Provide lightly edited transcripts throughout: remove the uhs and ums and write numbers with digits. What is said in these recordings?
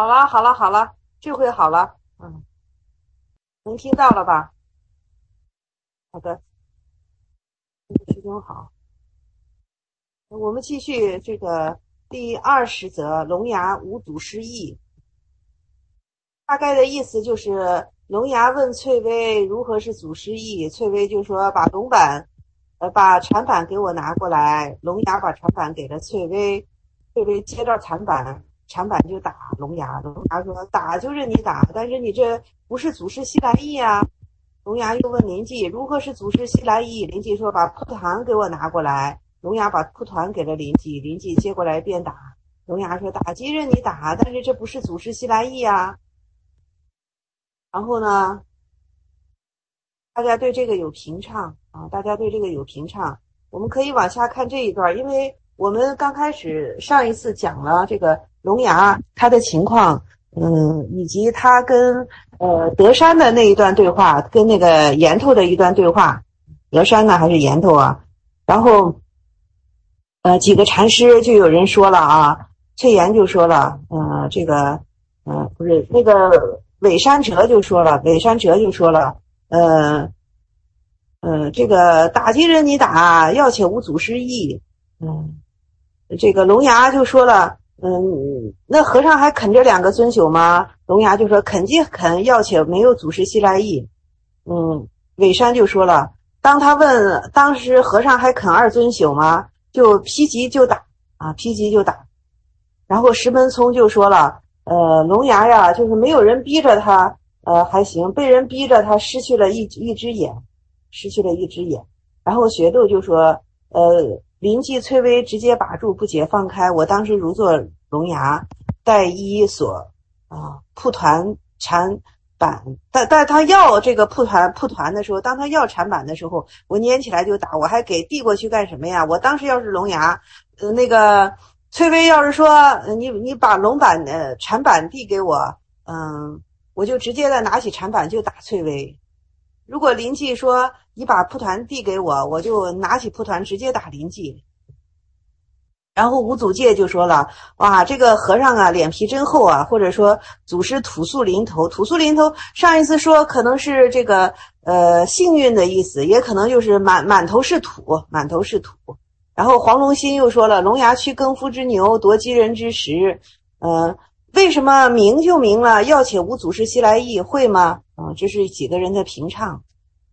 好了，好了，好了，这回好了，能听到了吧？好的，师兄好，我们继续这个第20则龙牙无祖师意。大概的意思就是龙牙问翠微如何是祖师意，翠微就说把龙板，把禅板给我拿过来。龙牙把禅板给了翠微，翠微接到禅板，禅板就打龙牙。龙牙说打就是你打，但是你这不是祖师西来意啊。龙牙又问临济如何是祖师西来意，临济说把蒲团给我拿过来。龙牙把蒲团给了临济，临济接过来便打。龙牙说打即任你打，但是这不是祖师西来意啊。然后呢，大家对这个有评唱啊，大家对这个有评唱。我们可以往下看这一段，因为我们刚开始上一次讲了这个龙牙他的情况，以及他跟德山的那一段对话，跟那个岩头的一段对话，德山呢还是岩头啊？然后几个禅师就有人说了啊，翠岩就说了，不是那个韦山哲就说了，这个打击人你打，要且无祖师意。这个龙牙就说了，那和尚还肯这两个尊宿吗？龙牙就说肯即肯，要且没有祖师西来意。韦山就说了，当他问当时和尚还肯二尊宿吗？就披疾就打啊，披疾就打。然后石门聪就说了，龙牙呀，就是没有人逼着他，还行，被人逼着他失去了一只眼。然后学斗就说，临济翠微直接把住不解放开，我当时如坐龙牙，带衣所蒲团禅板，但他要这个蒲团的时候，当他要禅板的时候，我拈起来就打，我还给递过去干什么呀？我当时要是龙牙，那个翠微要是说你把禅板递给我，我就直接的拿起禅板就打翠微。如果临济说你把蒲团递给我，我就拿起蒲团直接打临济。然后五祖戒就说了，哇，这个和尚啊脸皮真厚啊，或者说祖师土素临头。土素临头上一次说可能是这个幸运的意思，也可能就是满头是土。然后黄龙心又说了，龙牙驱耕夫之牛，夺鸡人之食。为什么明就明了，要且无祖师西来意，会吗？这是几个人的评唱。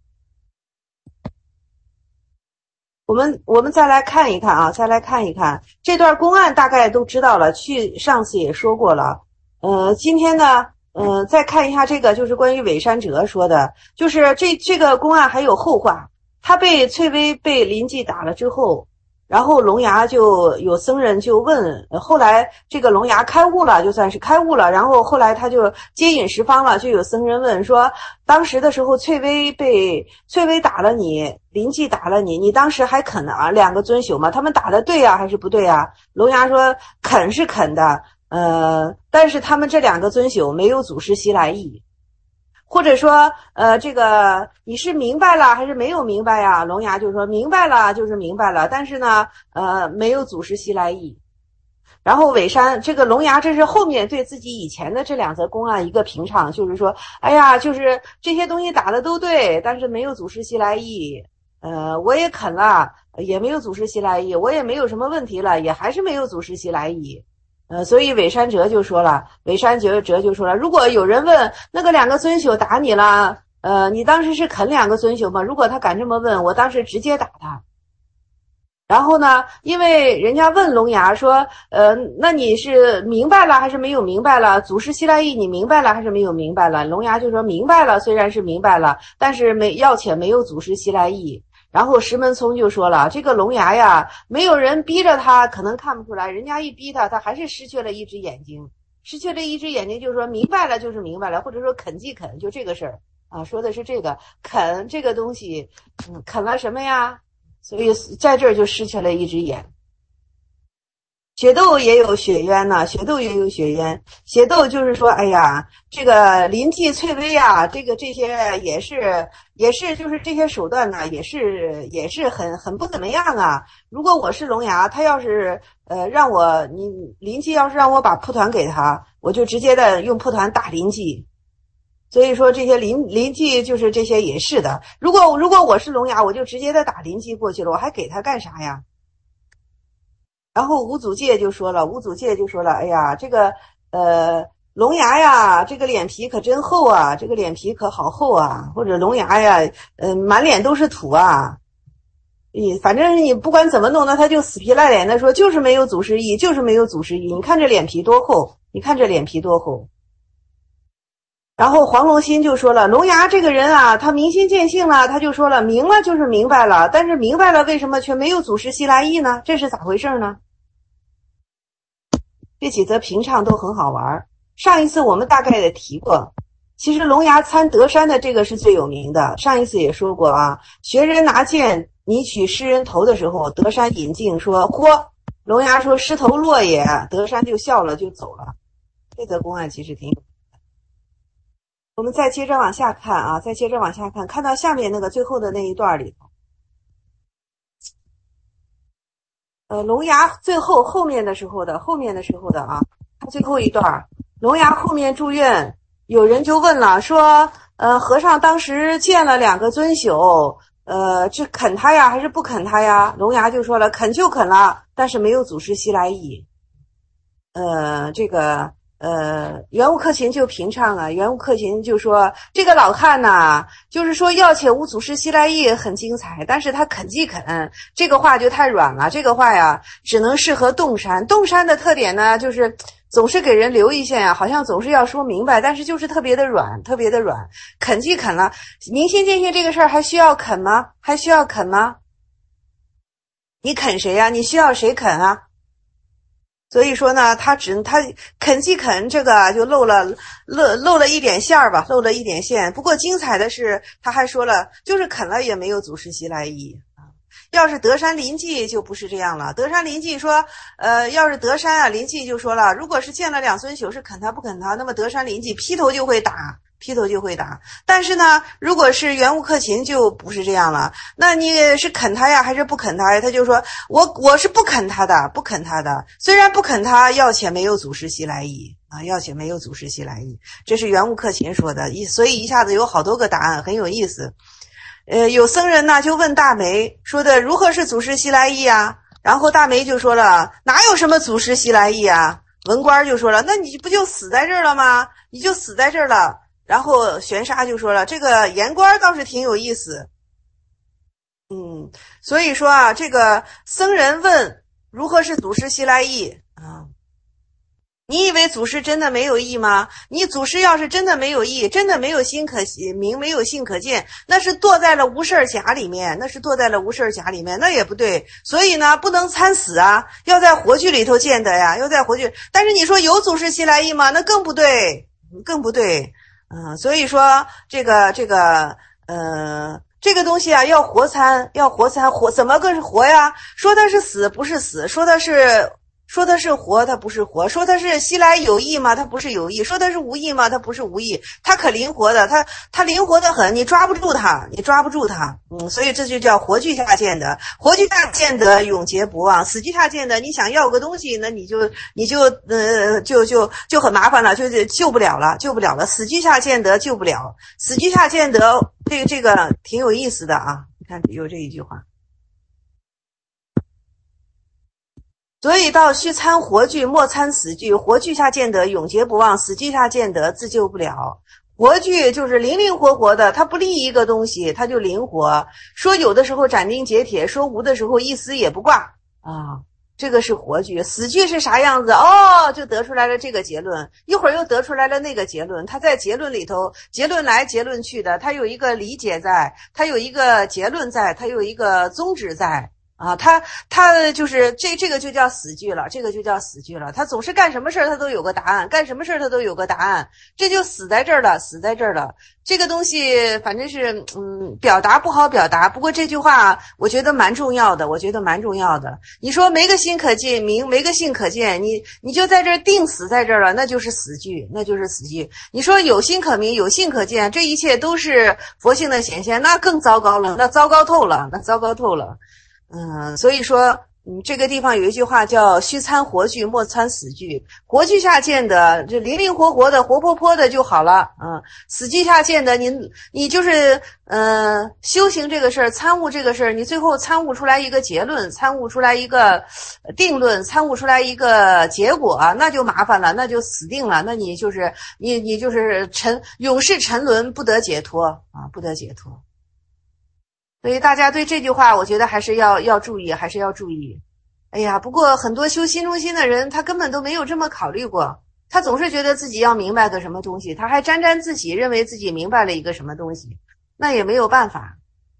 我们再来看一看这段公案，大概都知道了，上次也说过了。今天呢，再看一下这个，就是关于韦山哲说的，就是这个公案还有后话。他被翠微被临济打了之后，然后龙牙就有僧人就问，后来这个龙牙开悟了，就算是开悟了，然后后来他就接引十方了，就有僧人问说，当时的时候翠微打了你，临济打了你，你当时还肯啊两个尊宿吗？他们打的对啊还是不对啊？龙牙说肯是肯的，但是他们这两个尊宿没有祖师西来意。或者说，这个你是明白了还是没有明白呀？龙牙就说明白了，就是明白了，但是呢，没有祖师西来意。然后韦山这个龙牙，这是后面对自己以前的这两则公案一个评唱，就是说，哎呀，就是这些东西打的都对，但是没有祖师西来意。我也肯了，也没有祖师西来意，我也没有什么问题了，也还是没有祖师西来意。所以韦山哲就说了，如果有人问那个两个尊宿打你了，你当时是肯两个尊宿吗？如果他敢这么问，我当时直接打他。然后呢，因为人家问龙牙说，那你是明白了还是没有明白了？祖师西来意你明白了还是没有明白了？龙牙就说明白了，虽然是明白了，但是要且没有祖师西来意。然后石门聪就说了，这个龙牙呀，没有人逼着他，可能看不出来，人家一逼他，他还是失去了一只眼睛，就是说明白了就是明白了，或者说肯即肯，就这个事儿啊，说的是这个肯这个东西，肯了什么呀？所以在这儿就失去了一只眼。雪窦也有血冤呢，血窦就是说，哎呀，这个临济翠微啊，这些也是就是这些手段呢，也是很不怎么样啊。如果我是龙牙，他要是临济要是让我把蒲团给他， 我就直接的用蒲团打临济。所以说这些临济就是这些也是的。如果我是龙牙，我就直接的打临济过去了，我还给他干啥呀？然后五祖戒就说了，哎呀，这个龙牙呀，这个脸皮可真厚啊，这个脸皮可好厚啊，或者龙牙呀，满脸都是土啊。反正你不管怎么弄呢，他就死皮赖脸的说，就是没有祖师意，就是没有祖师意。你看这脸皮多厚，你看这脸皮多厚。然后黄龙心就说了，龙牙这个人啊，他明心见性了，他就说了，明了就是明白了，但是明白了为什么却没有祖师西来意呢？这是咋回事呢？这几则评唱都很好玩。上一次我们大概也提过，其实龙牙参德山的这个是最有名的，上一次也说过啊，学人拿剑拟取诗人头的时候，德山引镜说，嚯，龙牙说狮头落也，德山就笑了就走了。这则公案其实挺有。我们再接着往下看啊，看到下面那个最后的那一段里头，龙牙最后面的时候的啊，最后一段，龙牙后面住院，有人就问了，说，和尚当时见了2个尊宿，这肯他呀，还是不肯他呀？龙牙就说了，肯就肯了，但是没有祖师西来意。袁悟克勤就评唱啊，袁悟克勤就说，这个老汉呐，就是说要且无祖师西来意很精彩，但是他肯即肯，这个话就太软了，这个话呀只能适合洞山。洞山的特点呢，就是总是给人留一线啊，好像总是要说明白，但是就是特别的软，肯即肯了。明心见性这个事儿还需要肯吗？你肯谁呀？你需要谁肯啊？所以说呢，他肯即肯，这个就漏了一点线吧，漏了一点线。不过精彩的是，他还说了，就是肯了也没有祖师西来意啊。要是德山临济就不是这样了。德山临济说，要是德山啊，临济就说了，如果是见了2尊宿是肯他不肯他，那么德山临济劈头就会打。但是呢，如果是袁悟克勤就不是这样了。那你是肯他呀，还是不肯他呀？他就说，我是不肯他的。虽然不肯他，要且没有祖师西来意啊，这是袁悟克勤说的，所以一下子有好多个答案，很有意思。有僧人呢就问大梅说的，如何是祖师西来意啊？然后大梅就说了，哪有什么祖师西来意啊？文官就说了，那你不就死在这儿了吗？然后玄沙就说了，这个言官倒是挺有意思。所以说啊，这个僧人问如何是祖师西来意啊？你以为祖师真的没有意吗？你祖师要是真的没有意，真的没有心可明，没有性可见，那是堕在了无事甲里面，那也不对。所以呢，不能参死啊，要在活具里头见得呀，但是你说有祖师西来意吗？那更不对。所以说这个东西啊，要活参，怎么个是活呀？说的是死不是死，说的是活它不是活，说的是西来有意吗？它不是有意，说的是无意吗？它不是无意，它可灵活的，它灵活的很，你抓不住它。所以这就叫活具下见得，永劫不忘。死具下见得，你想要个东西，那你就很麻烦了，就救不了了。死具下见得救不了，死具下见得这个挺有意思的啊。你看有这一句话。所以到须参活具，莫参死具。活具下见得永劫不忘，死具下见得自救不了。活具就是灵灵活活的，它不立一个东西，它就灵活。说有的时候斩钉截铁，说无的时候一丝也不挂啊。这个是活具。死具是啥样子？就得出来了这个结论，一会儿又得出来了那个结论。它在结论里头，结论来结论去的，它有一个理解在，它有一个结论在，它有一个宗旨在。他就是这个就叫死句了，他总是干什么事他都有个答案，这就死在这儿了。这个东西反正是表达不好表达，不过这句话我觉得蛮重要的。你说没个心可见明，没个性可见，你就在这儿定死在这儿了，那就是死句。你说有心可明，有性可见，这一切都是佛性的显现，那更糟糕了，那糟糕透了。所以说这个地方有一句话叫须参活具莫参死具，活具下见的就灵灵活活的活泼泼的就好了死具下见的你就是修行这个事儿，参悟这个事儿，你最后参悟出来一个结论，参悟出来一个定论，参悟出来一个结果那就麻烦了，那就死定了，那你就是你就是永世沉沦，不得解脱不得解脱。所以大家对这句话我觉得还是要注意，还是要注意。哎呀，不过很多修心中心的人他根本都没有这么考虑过，他总是觉得自己要明白个什么东西，他还沾沾自喜，认为自己明白了一个什么东西，那也没有办法。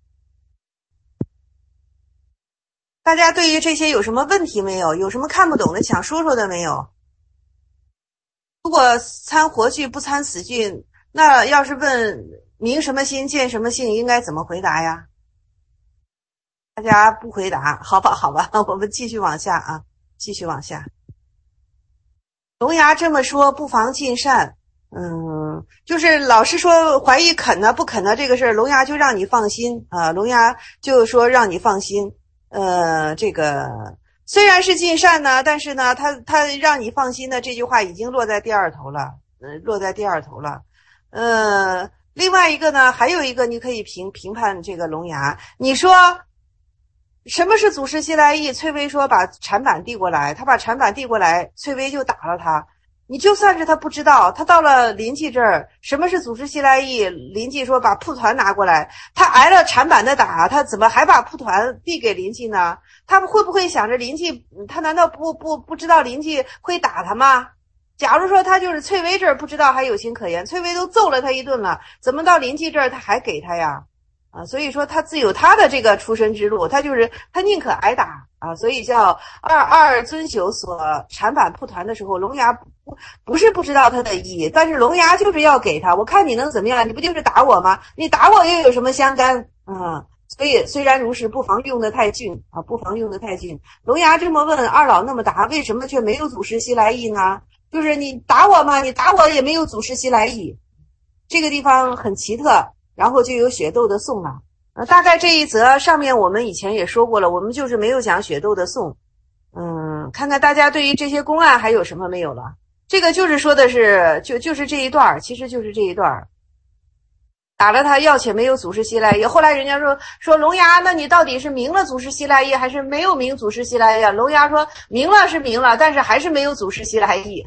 大家对于这些有什么问题没有？有什么看不懂的想说说的没有？如果参活具不参死具，那要是问明什么心见什么性，应该怎么回答呀？大家不回答，好吧，我们继续往下继续往下。龙牙这么说，不妨尽善。就是老是说怀疑肯呢不肯呢这个事儿，龙牙就让你放心龙牙就说让你放心。这个虽然是尽善呢，但是呢，他让你放心的这句话已经落在第二头了，另外一个呢，还有一个你可以评判这个龙牙，你说。什么是祖师西来意？翠微说把禅板递过来，他把禅板递过来，翠微就打了他。你就算是他不知道，他到了临济这儿，什么是祖师西来意？临济说把蒲团拿过来，他挨了禅板的打，他怎么还把蒲团递给临济呢？他会不会想着临济，他难道不知道临济会打他吗？假如说他就是翠微这儿不知道还有情可原，翠微都揍了他一顿了，怎么到临济这儿他还给他呀？所以说他自有他的这个出身之路，他宁可挨打所以叫二尊宿所禅板蒲团的时候，龙牙不是不知道他的意，但是龙牙就是要给他，我看你能怎么样？你不就是打我吗？你打我又有什么相干所以虽然如是，不妨用得太俊不妨用得太俊。龙牙这么问，二老那么答，为什么却没有祖师西来意呢？就是你打我吗？你打我也没有祖师西来意，这个地方很奇特。然后就有雪窦的颂了大概这一则上面我们以前也说过了，我们就是没有讲雪窦的颂。看看大家对于这些公案还有什么没有了？这个就是说的是就是这一段，其实就是这一段。打了他要且没有祖师西来意，后来人家说龙牙，那你到底是明了祖师西来意还是没有明祖师西来意？龙牙说明了是明了，但是还是没有祖师西来意。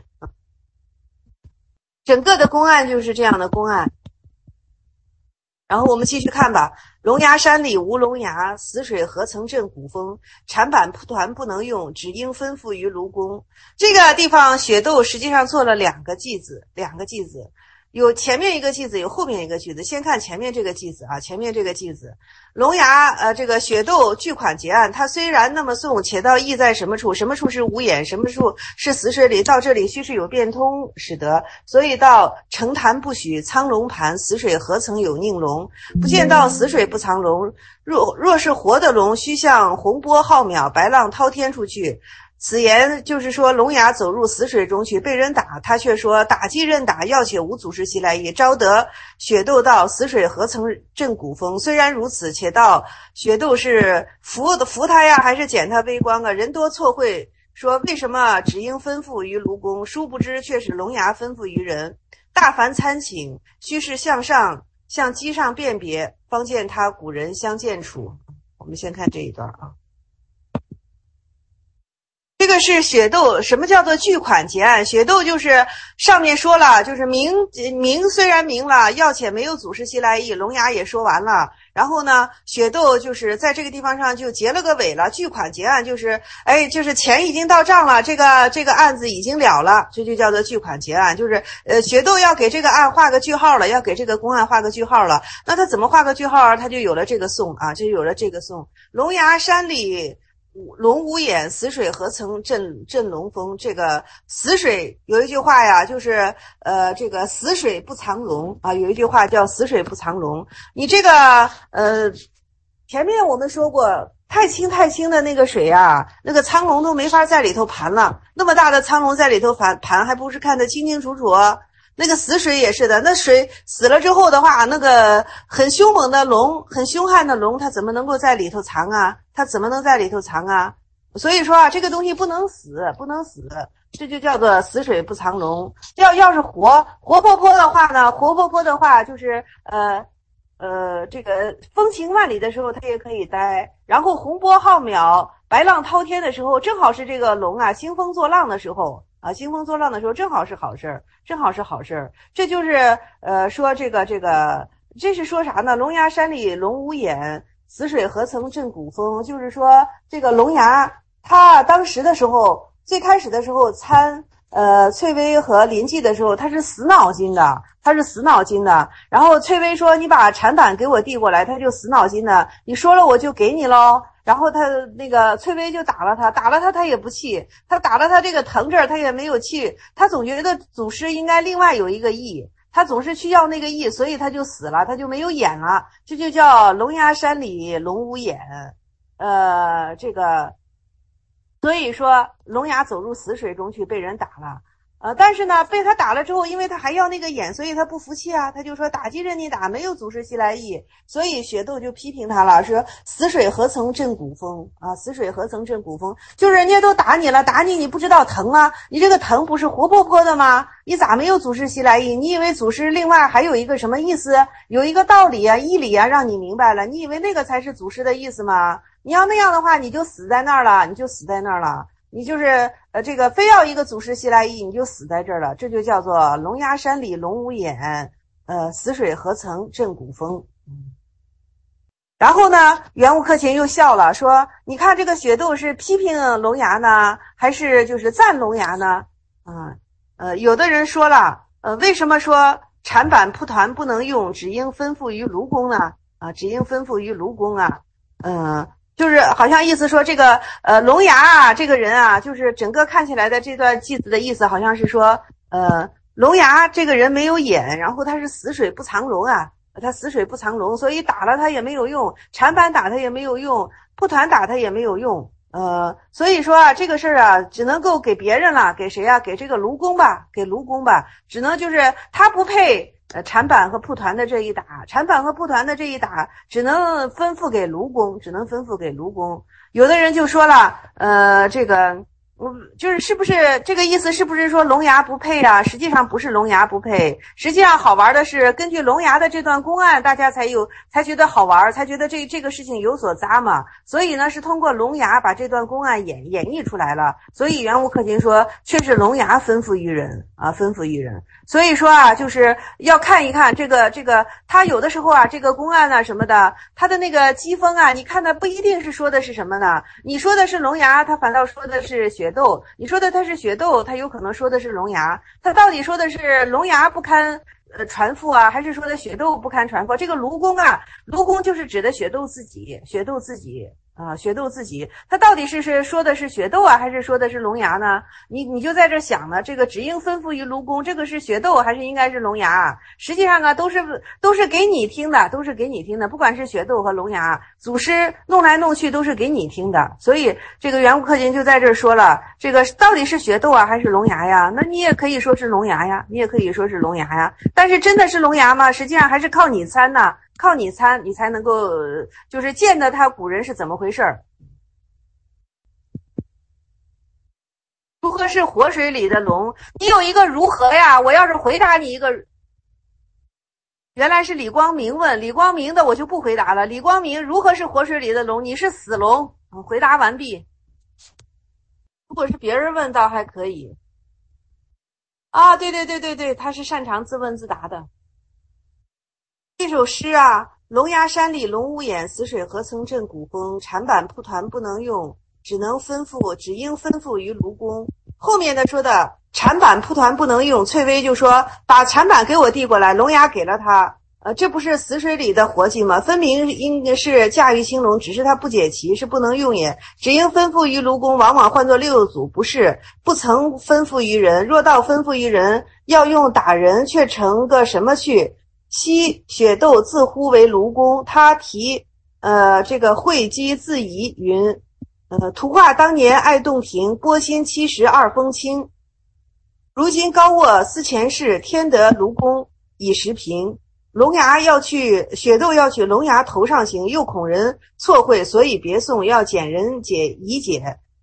整个的公案就是这样的公案。然后我们继续看吧。龙牙山里无龙牙，死水何曾震古风？禅板蒲团不能用，只应吩咐于卢公。这个地方雪窦实际上做了两个句子，有前面一个句子，有后面一个句子。先看前面这个句子前面这个句子，龙牙这个雪窦巨款结案，他虽然那么诵，且道意在什么处？什么处是无眼？什么处是死水里？到这里须是有变通，使得所以到澄潭不许苍龙盘，死水何曾有佞龙？不见到死水不藏龙，若是活的龙，须向洪波浩渺，白浪滔天出去。此言就是说龙牙走入死水中去，被人打，他却说打击任打，要且无祖师西来意。招得雪窦道死水何曾震古风？虽然如此，且道雪窦是服他呀，还是减他威光人多错会说为什么只应吩咐于卢公，殊不知却是龙牙吩咐于人。大凡参请，须是向上向机上辨别，方见他古人相见处。我们先看这一段这个是雪窦，什么叫做巨款结案？雪窦就是上面说了，就是明虽然明了，要且没有祖师西来意，龙牙也说完了。然后呢，雪窦就是在这个地方上就结了个尾了。巨款结案就是就是钱已经到账了，这个案子已经了了，这就叫做巨款结案，就是雪窦要给这个案画个句号了，要给这个公案画个句号了。那他怎么画个句号？他就有了这个颂就有了这个颂。龙牙山里龙无眼，死水何曾震龙风？这个死水有一句话呀，就是这个死水不藏龙有一句话叫死水不藏龙。你这个前面我们说过，太清的那个水那个苍龙都没法在里头盘了，那么大的苍龙在里头盘还不是看得清清楚楚那个死水也是的，那水死了之后的话，那个很凶猛的龙，很凶悍的龙，它怎么能够在里头藏它怎么能在里头藏所以说啊，这个东西不能死，不能死，这就叫做死水不藏龙。要是活泼泼的话呢，活泼泼的话就是这个风情万里的时候它也可以待，然后洪波浩渺、白浪滔天的时候，正好是这个龙啊兴风作浪的时候啊，兴风作浪的时候正好是好事儿，正好是好事儿。这就是说这是说啥呢？龙牙山里龙无眼，死水何曾震古风。就是说这个龙牙他当时的时候，最开始的时候参翠微和林记的时候，他是死脑筋的，然后翠微说：“你把禅板给我递过来。”他就死脑筋的，你说了我就给你喽。然后他那个翠微就打了他，他也不气，他打了他这个疼这儿他也没有气，他总觉得祖师应该另外有一个意，他总是去要那个意，所以他就死了，他就没有眼了，这就叫龙牙山里龙无眼。所以说龙牙走入死水中去被人打了。但是呢，被他打了之后，因为他还要那个眼，所以他不服气啊，他就说打击任你打，没有祖师西来意。所以雪窦就批评他了，说死水何曾震古风啊，死水何曾震古风，就是人家都打你了，打你你不知道疼啊，你这个疼不是活泼泼的吗？你咋没有祖师西来意？你以为祖师另外还有一个什么意思，有一个道理啊义理啊让你明白了，你以为那个才是祖师的意思吗？你要那样的话，你就死在那儿了，你就是这个非要一个祖师西来意，你就死在这儿了。这就叫做龙牙山里龙无眼，死水何曾震古风。然后呢，袁无克勤又笑了，说：“你看这个雪窦是批评龙牙呢，还是就是赞龙牙呢？”有的人说了，为什么说禅板蒲团不能用，只应吩咐于卢公呢？只应吩咐于卢公啊。就是好像意思说这个龙牙啊，这个人啊，就是整个看起来的这段句子的意思，好像是说龙牙这个人没有眼，然后他是死水不藏龙啊，他死水不藏龙，所以打了他也没有用，禅板打他也没有用，蒲团打他也没有用。所以说啊，这个事儿啊，只能够给别人了，给谁啊？给这个卢公吧，只能就是他不配禅板和蒲团的这一打，只能吩咐给卢公，有的人就说了，就是是不是这个意思？是不是说龙牙不配啊？实际上不是龙牙不配，实际上好玩的是，根据龙牙的这段公案，大家才觉得好玩，才觉得这个事情有所咂嘛。所以呢，是通过龙牙把这段公案演绎出来了。所以袁无克勤说，却是龙牙吩咐于人啊，吩咐于人。所以说啊，就是要看一看这个他有的时候啊，这个公案啊什么的，他的那个机锋啊，你看的不一定是说的是什么呢？你说的是龙牙，他反倒说的是雪窦；你说的他是雪窦，他有可能说的是龙牙。他到底说的是龙牙不堪传父啊，还是说的雪窦不堪传父？这个卢公就是指的雪窦自己。雪窦自己，他到底是说的是雪窦啊，还是说的是龙牙呢？你就在这想呢，这个只应吩咐于卢公，这个是雪窦还是应该是龙牙？实际上啊，都是给你听的，不管是雪窦和龙牙，祖师弄来弄去都是给你听的。所以这个袁无克勤就在这说了，这个到底是雪窦啊，还是龙牙呀？那你也可以说是龙牙呀，但是真的是龙牙吗？实际上还是靠你参呢。你才能够就是见得他古人是怎么回事儿。如何是活水里的龙？你有一个如何呀？我要是回答你一个，原来是李光明问，李光明的我就不回答了。李光明如何是活水里的龙？你是死龙。回答完毕。如果是别人问倒还可以啊，对，他是擅长自问自答的。这首诗啊，龙牙山里龙无眼，死水何曾震古风，禅板蒲团不能用，只应吩咐于卢公。后面的说的禅板蒲团不能用，翠微就说把禅板给我递过来，龙牙给了他。这不是死水里的活计吗？分明应该是驾驭青龙，只是他不解其是不能用也。只应吩咐于卢公，往往唤作六祖，不是不曾吩咐于人。若到吩咐于人，要用打人，却成个什么去？昔雪窦自呼为卢公，他提这个会稽自疑云，图画当年爱洞庭，波心70二风清。如今高卧思前事，天得卢公以时平。雪窦要去龙牙头上行，又恐人错会，所以别送，要捡人以解。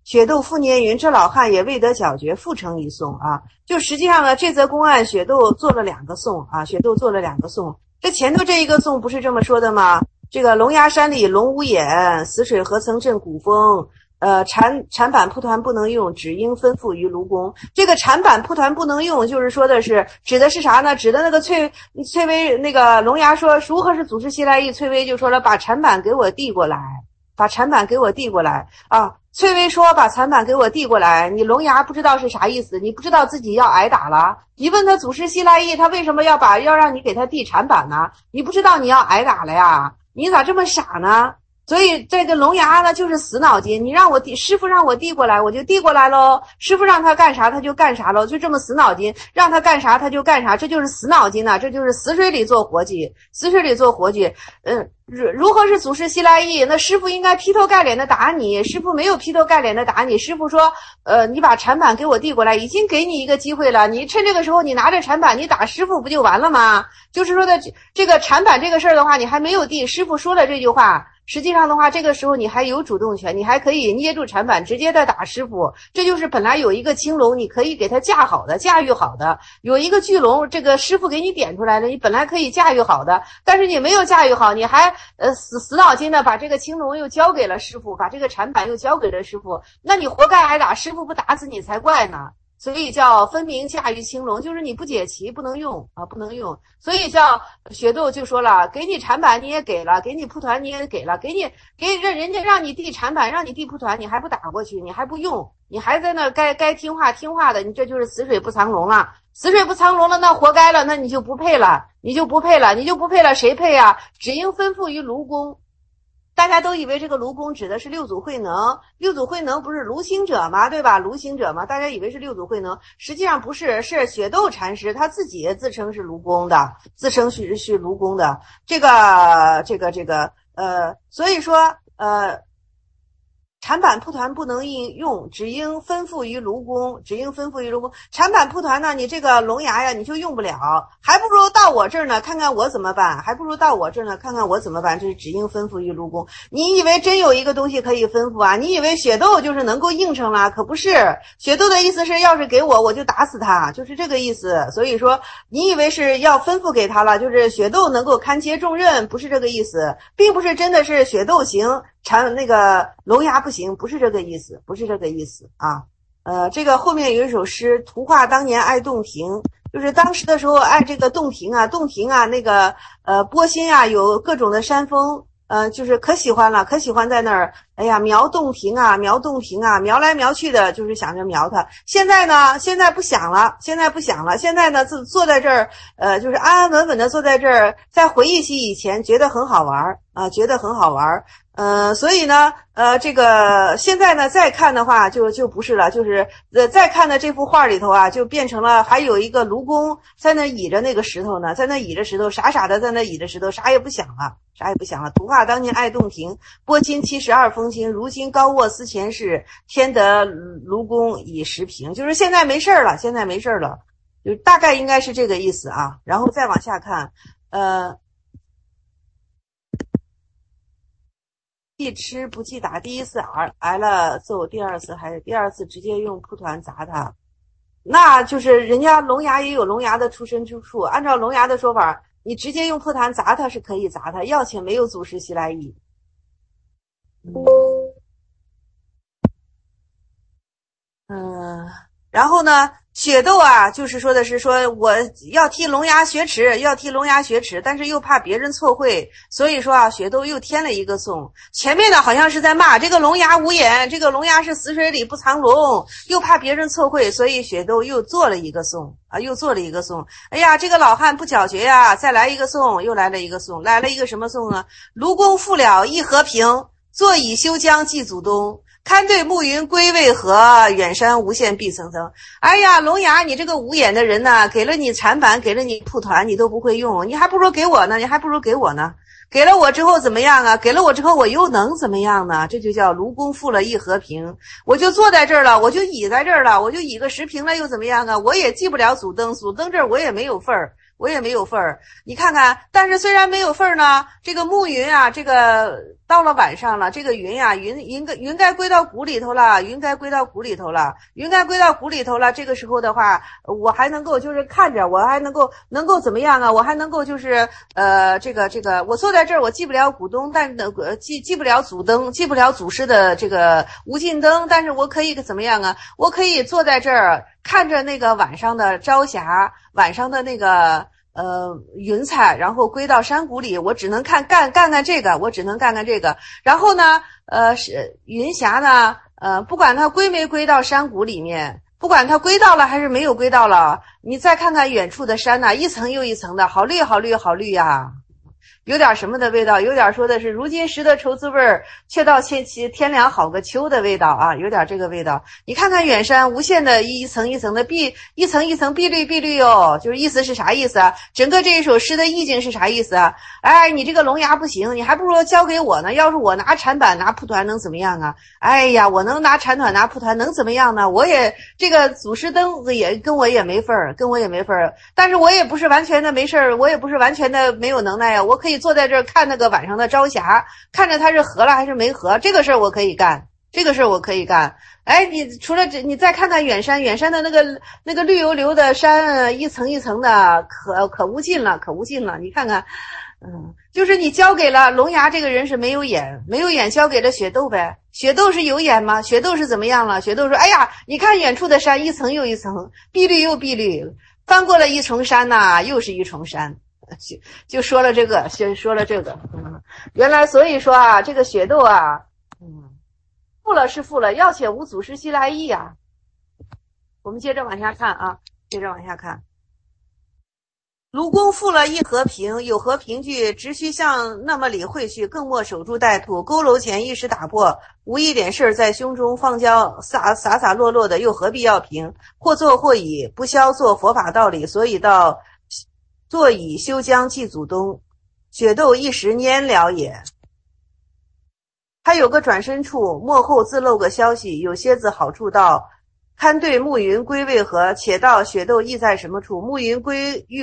雪窦复念云：这老汉也未得皎绝，复成一颂啊。就实际上呢，这则公案雪窦做了2个颂啊，雪窦做了2个颂。这前头这一个颂不是这么说的吗？这个龙牙山里龙无眼，死水何曾震古风。铲板铺团不能用，只应吩咐于卢公。这个铲板铺团不能用，就是说的是指的是啥呢？指的那个翠微那个龙牙说如何是祖师西来意，翠微就说了把铲板给我递过来，把铲板给我递过来啊。翠微说把铲板给我递过来，你龙牙不知道是啥意思，你不知道自己要挨打了。你问他祖师西来意，他为什么要让你给他递铲板呢？你不知道你要挨打了呀？你咋这么傻呢？所以这个龙牙呢就是死脑筋，你让我递，师傅让我递过来，我就递过来喽。师傅让他干啥他就干啥喽，就这么死脑筋，让他干啥他就干啥，这就是死脑筋呐，这就是死水里做活计，死水里做活计。如何是祖师西来意？那师傅应该劈头盖脸的打你，师傅没有劈头盖脸的打你，师傅说，你把铲板给我递过来，已经给你一个机会了，你趁这个时候你拿着铲板，你打师傅不就完了吗？就是说的这个铲板这个事儿的话，你还没有递，师傅说了这句话。实际上的话，这个时候你还有主动权，你还可以捏住铲板直接的打师傅。这就是本来有一个青龙，你可以给他驾驭好的，有一个巨龙，这个师傅给你点出来了，你本来可以驾驭好的，但是你没有驾驭好，你还死脑筋的把这个青龙又交给了师傅，把这个铲板又交给了师傅，那你活该挨打，师傅不打死你才怪呢。所以叫分明驾驭青龙，就是你不解其不能用啊，不能用。所以叫雪窦就说了，给你铲板你也给了，给你铺团你也给了，人家让你递铲板，让你递铺团，你还不打过去，你还不用，你还在那该听话的，你这就是死水不藏龙了，死水不藏龙了，那活该了，那你就不配了，谁配啊？只应吩咐于卢公。大家都以为这个卢公指的是六祖慧能，六祖慧能不是卢行者吗？对吧？卢行者嘛，大家以为是六祖慧能，实际上不是，是雪窦禅师他自己自称是卢公的，自称是卢公的。所以说铲板铺团不能用，只应吩咐于卢公，铲板铺团呢，你这个龙牙呀，你就用不了，还不如到我这儿呢，看看我怎么办，这是只应吩咐于卢公。你以为真有一个东西可以吩咐啊？你以为雪窦就是能够应承了？可不是，雪窦的意思是要是给我就打死他，就是这个意思。所以说你以为是要吩咐给他了，就是雪窦能够堪接重任，不是这个意思，并不是真的是雪窦行，那个龙牙不行，不是这个意思啊。这个后面有一首诗，图画当年爱洞庭，就是当时的时候爱这个洞庭啊，那个波心啊，有各种的山峰，就是可喜欢在那儿，哎呀，瞄洞庭啊，瞄来瞄去的，就是想着瞄它。现在不想了，现在呢坐在这儿，就是安安稳稳的坐在这儿，再回忆起以前，觉得很好玩啊，所以呢，这个现在呢再看的话就不是了，就是再看的这幅画里头啊，就变成了还有一个卢公在那倚着那个石头呢，傻傻的在那倚着石头，啥也不想了。图画当年爱洞庭，波金72风清，如今高卧思前事，天得卢公以时平。就是现在没事儿了，就大概应该是这个意思啊。然后再往下看，既吃不记打，第一次挨了揍，第二次直接用铺团砸他，那就是人家龙牙也有龙牙的出身之处，按照龙牙的说法，你直接用铺团砸他是可以砸他，要且没有祖师西来意。然后呢，雪窦啊，就是说我要替龙牙雪耻，但是又怕别人错会，所以说啊，雪窦又添了一个颂。前面的好像是在骂这个龙牙无眼，这个龙牙是死水里不藏龙，又怕别人错会，所以雪窦又做了一个颂。哎呀，这个老汉不皎绝呀，再来一个颂，又来了一个颂，来了一个什么颂呢？卢公复了一和平，坐以修江祭祖宗。堪对暮云归为何？远山无限碧层层。哎呀，龙牙，你这个无眼的人呢，给了你铲板，给了你铺团，你都不会用，你还不如给我呢。给了我之后怎么样啊？给了我之后我又能怎么样呢？这就叫卢公复了一和平。我就坐在这儿了，我就倚在这儿了，我就倚个石平了又怎么样啊？我也记不了祖登这儿我也没有份儿。你看看，但是虽然没有份儿呢，这个暮云啊，这个到了晚上了，这个云呀，云该归到谷里头了，云该归到谷里头了，云该归到谷里头了。这个时候的话，我还能够就是看着，我还能够怎么样啊？我还能够就是这个，我坐在这儿，我记不了股东，但记不了祖灯，记不了祖师的这个无尽灯，但是我可以怎么样啊？我可以坐在这儿看着那个晚上的朝霞，晚上的那个。云彩，然后归到山谷里，我只能干这个，我只能干这个。然后呢，云霞呢，不管它归没归到山谷里面，不管它归到了还是没有归到了，你再看看远处的山呐，一层又一层的，好绿好绿好绿呀。有点什么的味道，有点说的是如今时的愁滋味儿，却道天凉好个秋的味道啊，有点这个味道。你看看远山无限的一层一层的一层一层碧绿碧绿哦，就是意思是啥意思啊？整个这一首诗的意境是啥意思啊？哎，你这个龙牙不行，你还不如交给我呢。要是我拿铲板拿蒲团能怎么样啊？哎呀，我能拿铲板拿蒲团能怎么样呢？我也这个祖师灯子也跟我也没份儿，但是我也不是完全的没事儿，我也不是完全的没有能耐呀，我可以坐在这儿看那个晚上的朝霞，看着它是合了还是没合，这个事儿我可以干，哎，你除了这，你再看看远山的那个绿油油的山，一层一层的，可无尽了。你看看，就是你交给了龙牙这个人是没有眼，交给了雪窦呗。雪窦是有眼吗？雪窦是怎么样了？雪窦说：“哎呀，你看远处的山，一层又一层，碧绿又碧绿，翻过了一重山呐，又是一重山。”就说了这个，原来所以说啊，这个雪窦啊，富了是富了，要且无祖师西来意啊。我们接着往下看，卢公复了一和平，有和平句，直须向那么里汇去，更莫守株待兔。佝偻前一时打破，无一点事儿在胸中，放交洒落的，又何必要平？或坐或倚，不消作佛法道理，所以到坐以修将祭祖宗，雪窦一时拈了也。还有个转身处，末后自漏个消息，有些子好处道：堪对暮云归为何？且道雪窦意在什么处？暮云归欲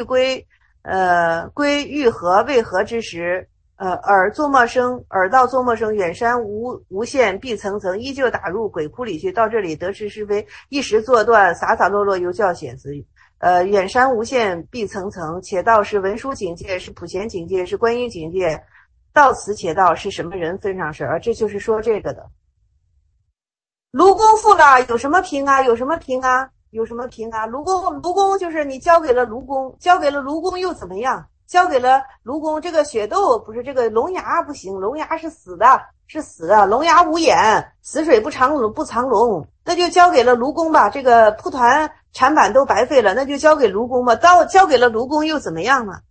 何？为何之时？耳道作陌生，远山无限碧层层，依旧打入鬼窟里去。到这里得失是非，一时作断，洒落又叫写子。远山无限碧层层，且道是文殊境界，是普贤境界，是观音境界。到此且道是什么人分上事这就是说这个的。卢公复了，有什么评啊？卢公就是你交给了卢公又怎么样？交给了卢公，这个雪窦不是这个龙牙不行，龙牙是死的，龙牙无眼，死水不藏龙，那就交给了卢公吧。这个蒲团铲板都白费了，那就交给卢公吧。交给了卢公又怎么样呢？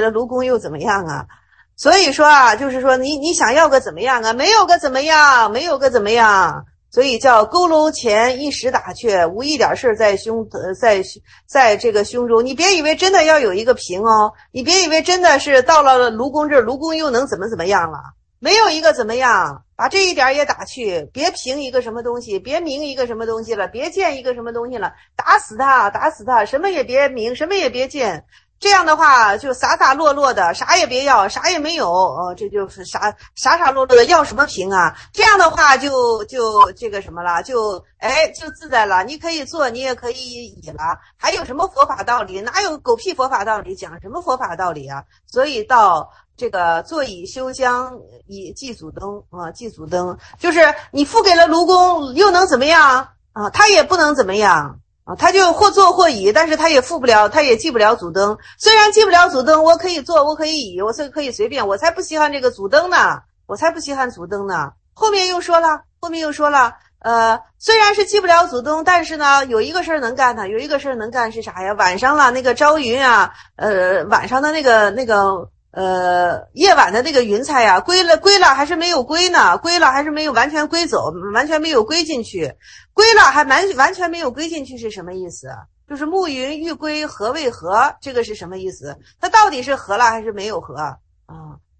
所以说啊，就是说你想要个怎么样啊？没有个怎么样。所以叫佝偻前一时打却，无一点事在这个胸中。你别以为真的要有一个平哦，你别以为真的是到了卢公这儿，卢公又能怎么样了？没有一个怎么样，把这一点也打去，别平一个什么东西，别明一个什么东西了，别见一个什么东西了，打死他，什么也别明，什么也别见。这样的话就洒落的，啥也别要，啥也没有，这就是洒落的，要什么平啊？这样的话就这个什么了，就自在了。你可以坐，你也可以倚了。还有什么佛法道理？哪有狗屁佛法道理？讲什么佛法道理啊？所以到这个坐以修将以祭祖灯就是你付给了卢公，又能怎么样啊？他也不能怎么样。他就或坐或倚，但是他也记不了祖灯。虽然记不了祖灯，我可以坐，我可以倚，我可以随便，我才不稀罕这个祖灯呢，后面又说了，虽然是记不了祖灯，但是呢，有一个事儿能干是啥呀？晚上了，那个朝云啊，晚上的那个夜晚的那个云彩呀，归了还是没有归呢？归了还是没有完全归走，完全没有归进去。归了还完全没有归进去是什么意思？就是暮云欲归何为何？这个是什么意思？它到底是合了还是没有合啊？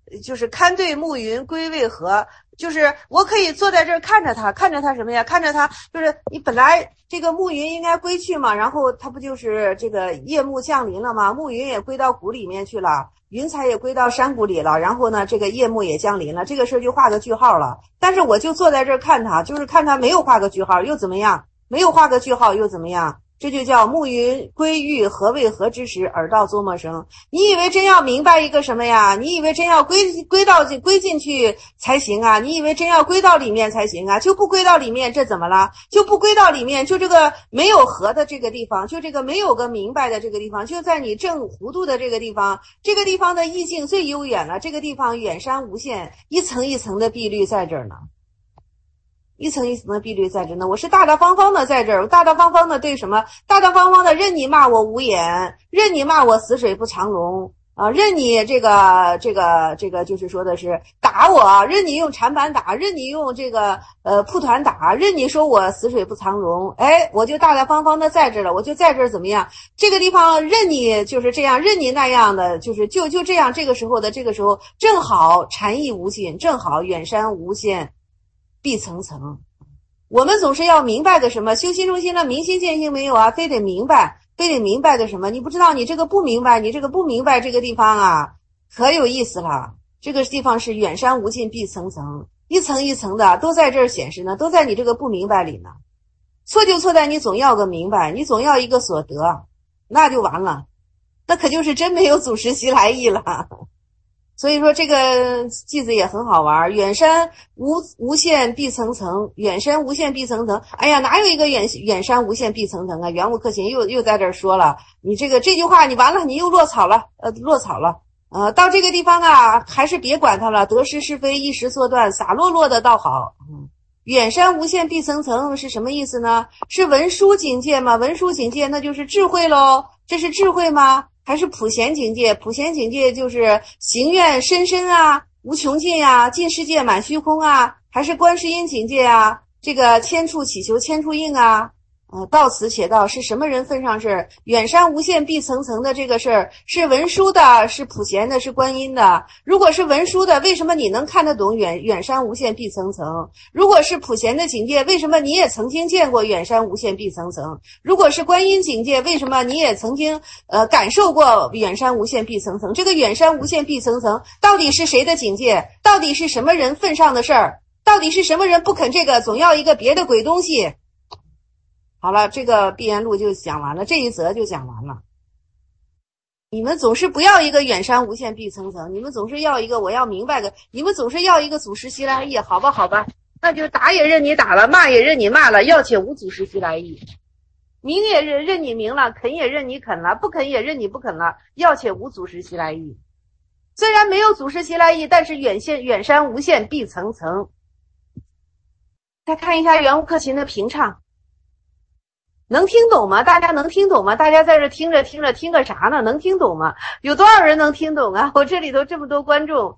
就是堪对暮云归为何？就是我可以坐在这儿看着它，看着它什么呀？看着它就是你本来这个暮云应该归去嘛，然后它不就是这个夜幕降临了吗？暮云也归到谷里面去了，云彩也归到山谷里了，然后呢，这个夜幕也降临了，这个事儿就画个句号了。但是我就坐在这儿看它，就是看它没有画个句号又怎么样？没有画个句号又怎么样？这就叫暮云归欲何为何之时，尔道作陌生。你以为真要明白一个什么呀？你以为真要归进去才行啊？你以为真要归到里面才行啊？就不归到里面，这怎么了？就不归到里面，就这个没有和的这个地方，就这个没有个明白的这个地方，就在你正糊涂的这个地方，这个地方的意境最悠远了。这个地方远山无限，一层一层的碧绿在这儿呢。一层一层的碧绿在这呢，我是大大方方的在这儿，大大方方的对什么？大大方方的任你骂我无眼，任你骂我死水不藏容啊，任你这个就是说的是打我，任你用铲板打，任你用这个铺团打，任你说我死水不藏容，哎，我就大大方方的在这儿了，我就在这儿怎么样？这个地方任你就是这样，任你那样的，就是就这样，这个时候正好禅意无尽，正好远山无限。碧层层，我们总是要明白个什么？修心中心了，明心见性没有啊？非得明白个什么？你不知道，你这个不明白，这个地方啊，可有意思了。这个地方是远山无尽，碧层层，一层一层的都在这儿显示呢，都在你这个不明白里呢。错就错在你总要个明白，你总要一个所得，那就完了，那可就是真没有祖师西来意了。所以说这个句子也很好玩，远山无限碧层层，远山无限碧层层。哎呀，哪有一个远山无限碧层层啊？圆悟克勤又在这儿说了，你这句话你完了，你又落草了，到这个地方啊，还是别管它了，得失是非一时作断，洒落落的倒好。远山无限碧层层是什么意思呢？是文殊境界吗？文殊境界那就是智慧喽，这是智慧吗？还是普贤境界？普贤境界就是行愿深深啊，无穷尽啊，尽世界满虚空啊，还是观世音境界啊？这个千处祈求千处应啊。到此且到是什么人份上是远山无限碧层层的这个事儿，是文殊的，是普贤的，是观音的。如果是文殊的，为什么你能看得懂远山无限碧层层？如果是普贤的境界，为什么你也曾经见过远山无限碧层层？如果是观音境界，为什么你也曾经感受过远山无限碧层层？这个远山无限碧层层到底是谁的境界？到底是什么人份上的事儿？到底是什么人不肯这个，总要一个别的鬼东西？好了，这个碧岩录就讲完了，这一则就讲完了。你们总是不要一个远山无限碧层层，你们总是要一个我要明白个，你们总是要一个祖师西来意，好吧，那就打也任你打了，骂也任你骂了，要且无祖师西来意。明也任你明了，肯也任你肯了，不肯也任你不肯了，要且无祖师西来意。虽然没有祖师西来意，但是远山无限碧层层。再看一下圆悟克勤的评唱。能听懂吗？大家能听懂吗？大家在这听着听个啥呢？能听懂吗？有多少人能听懂啊？我这里头这么多观众，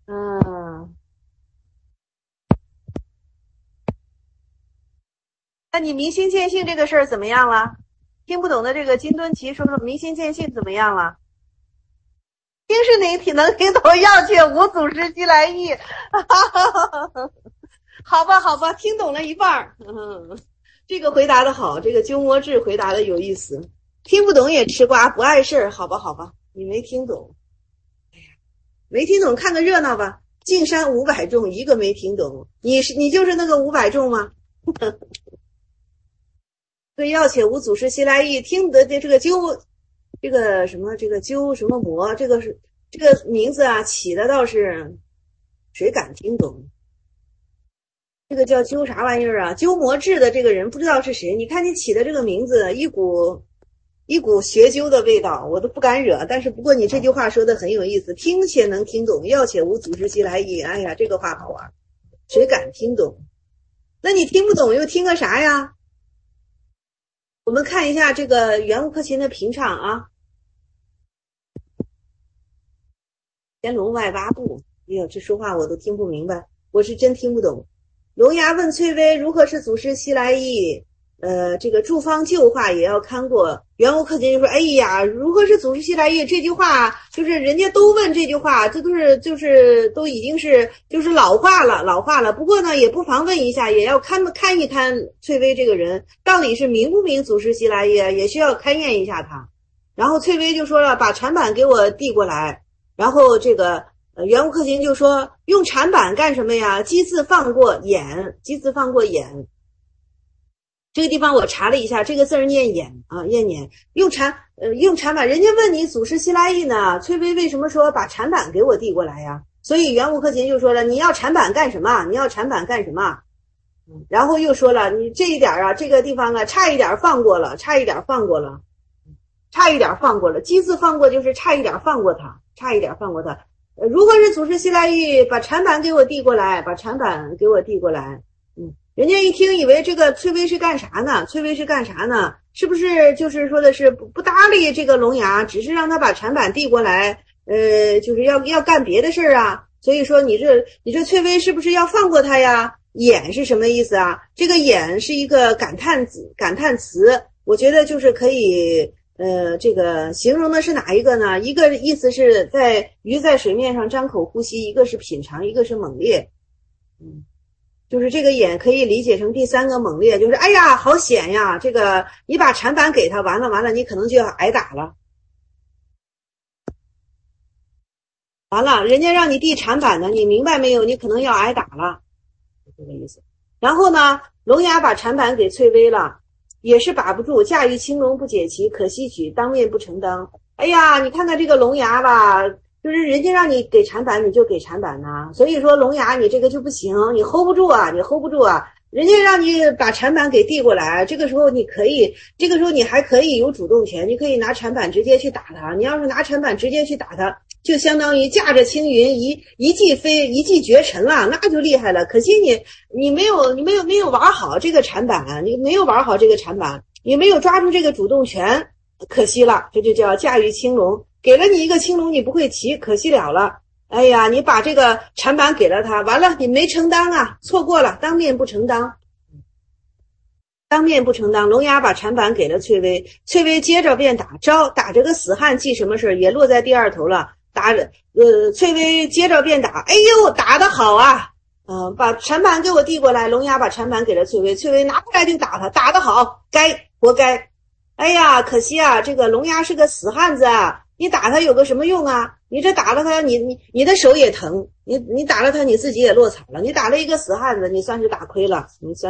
那你明心见性这个事儿怎么样了？听不懂的这个金敦奇说说明心见性怎么样了？听是能听懂，要且无祖师西来意。好吧，听懂了一半。这个回答的好，这个鸠摩智回答的有意思。听不懂也吃瓜，不碍事儿，好吧，你没听懂。哎呀，没听懂，看个热闹吧。径山500众，一个没听懂。你就是那个500众吗？对，要且无祖师西来意，听得这个鸠，这个什么鸠什么魔，这个名字啊起的倒是，谁敢听懂？这个叫鸠啥玩意儿啊？鸠摩智的这个人不知道是谁。你看你起的这个名字，一股学究的味道，我都不敢惹。但是不过你这句话说的很有意思，听且能听懂，要且无祖师西来意。哎呀，这个话好玩，谁敢听懂？那你听不懂又听个啥呀？我们看一下这个圆悟克勤的评唱啊。乾隆外八部，哎呦，这说话我都听不明白，我是真听不懂。龙牙问翠微如何是祖师西来意？ 这个诸方旧话也要看过。元悟克勤就说，哎呀，如何是祖师西来意？这句话就是人家都问这句话，这都是都已经是就是老化了。不过呢，也不妨问一下，也要看一看翠微这个人到底是明不明祖师西来意，也需要勘验一下他。然后翠微就说了，把禅板给我递过来。然后这个元悟克勤就说，用禅板干什么呀？击字放过眼，击字放过眼。这个地方我查了一下，这个字儿念眼啊，念眼。用禅板，人家问你祖师西来意呢，翠微为什么说把禅板给我递过来呀？所以元悟克勤就说了，你要禅板干什么？你要禅板干什么？然后又说了，你这一点啊，这个地方啊，差一点放过了。击字放过就是差一点放过他。如果是祖师西来意，把禅板给我递过来。人家一听以为这个翠微是干啥呢？是不是就是说的是不搭理这个龙牙，只是让他把禅板递过来，就是要干别的事儿啊？所以说你这翠微是不是要放过他呀？眼是什么意思啊？这个眼是一个感叹词，我觉得就是可以这个形容的是哪一个呢？一个意思是鱼在水面上张口呼吸，一个是品尝，一个是猛烈。就是这个眼可以理解成第三个猛烈，就是哎呀好险呀，这个你把禅板给他，完了你可能就要挨打了。完了人家让你递禅板呢，你明白没有？你可能要挨打了，这个意思。然后呢，龙牙把禅板给翠微了，也是把不住，驾驭青龙不解其，可惜取，当面不承当。哎呀，你看看这个龙牙吧，就是人家让你给禅板你就给禅板呐，所以说龙牙你这个就不行，你 hold 不住啊。人家让你把禅板给递过来，这个时候你还可以有主动权，你可以拿禅板直接去打他。你要是拿禅板直接去打他，就相当于驾着青云一骑飞，一骑绝尘了，那就厉害了。可惜你没有玩好这个禅板，你没有抓住这个主动权，可惜了，这就叫驾驭青龙。给了你一个青龙，你不会骑，可惜了。哎呀，你把这个禅板给了他，完了你没承担啊，错过了，当面不承担。龙牙把禅板给了翠微，翠微接着便打着个死汉记什么事也落在第二头了。翠微接着便打，哎呦，打得好啊！把禅板给我递过来，龙牙把禅板给了翠微，翠微拿过来就打他，打得好，活该。哎呀，可惜啊，这个龙牙是个死汉子啊。你打他有个什么用啊？你这打了他，你的手也疼，你打了他，你自己也落彩了。你打了一个死汉子，你算是打亏了。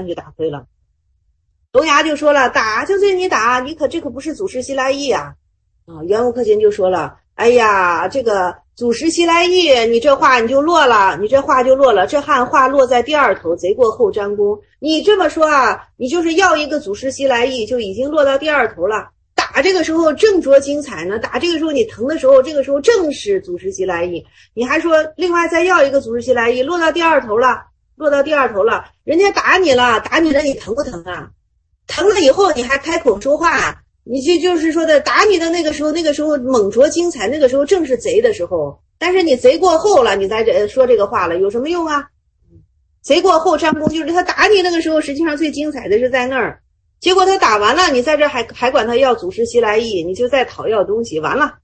龙牙就说了，打就对你打，这可不是祖师西来意啊！元悟克勤就说了，哎呀，这个祖师西来意，你这话就落了，这汉话落在第二头，贼过后张弓。你这么说啊，你就是要一个祖师西来意，就已经落到第二头了。打这个时候正着精彩呢，打这个时候你疼的时候，这个时候正是祖师西来意。你还说另外再要一个祖师西来意，落到第二头了，人家打你了，你疼不疼啊？疼了以后你还开口说话，你就是说的打你的那个时候猛着精彩，那个时候正是贼的时候。但是你贼过后了，你再说这个话了，有什么用啊？贼过后张弓，就是他打你那个时候，实际上最精彩的是在那儿。结果他打完了，你在这还管他要祖师西来意，你就在讨要东西，完了。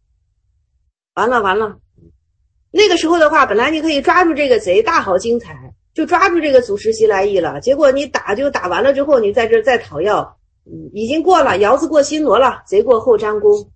那个时候的话，本来你可以抓住这个贼，大好精彩，就抓住这个祖师西来意了。结果你打完了之后，你在这再讨要，已经过了，窑子过新罗了，贼过后张弓。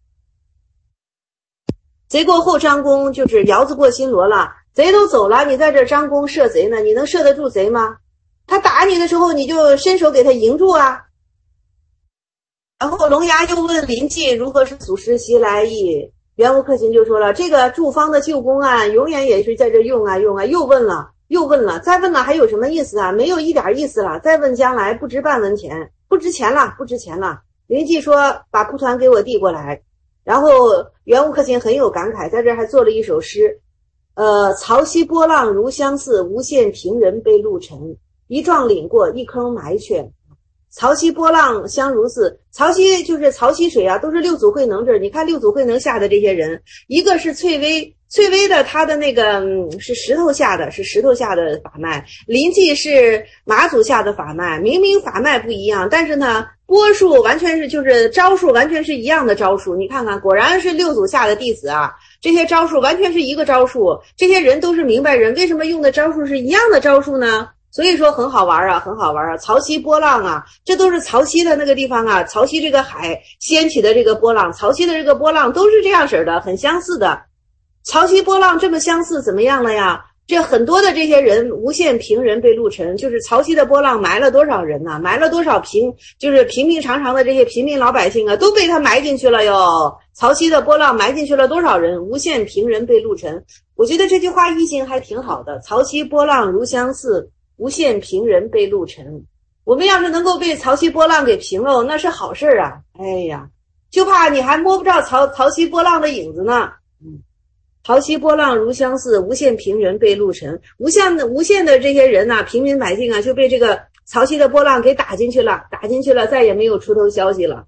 贼过后张弓就是窑子过新罗了，贼都走了，你在这张弓射贼呢，你能射得住贼吗？他打你的时候，你就伸手给他迎住啊。然后龙牙又问林寂如何是祖师西来意，元悟克勤就说了，这个诸方的旧公案永远也是在这用啊，又问了，再问了还有什么意思啊？没有一点意思了，再问将来不值半文钱，不值钱了。林寂说把蒲团给我递过来，然后元悟克勤很有感慨，在这还做了一首诗，潮汐波浪如相似，无限平人被路沉，一撞领过，一坑埋却。潮汐波浪相如似，潮汐就是潮汐水啊，都是六祖慧能这儿。你看六祖慧能下的这些人，一个是翠微的，他的那个是石头下的法脉，林寂是马祖下的法脉，明明法脉不一样，但是呢， 波数完全是就是招数完全是一样的招数，你看看，果然是六祖下的弟子啊，这些招数完全是一个招数，这些人都是明白人，为什么用的招数是一样的招数呢？所以说很好玩啊，很好玩啊！潮汐波浪啊，这都是潮汐的那个地方啊，潮汐这个海掀起的这个波浪，潮汐的这个波浪都是这样式的，很相似的。潮汐波浪这么相似，怎么样了呀？这很多的这些人，无限平人被陆沉，就是潮汐的波浪埋了多少人呢？埋了多少就是平平常常的这些平民老百姓啊，都被他埋进去了哟。潮汐的波浪埋进去了多少人？无限平人被陆沉。我觉得这句话意境还挺好的，潮汐波浪如相似。无限平人被陆沉，我们要是能够被潮汐波浪给平了，那是好事啊！哎呀，就怕你还摸不着潮汐波浪的影子呢。潮汐波浪如相似，无限平人被陆沉，无限的这些人呐，平民百姓啊，就被这个潮汐的波浪给打进去了，再也没有出头消息了。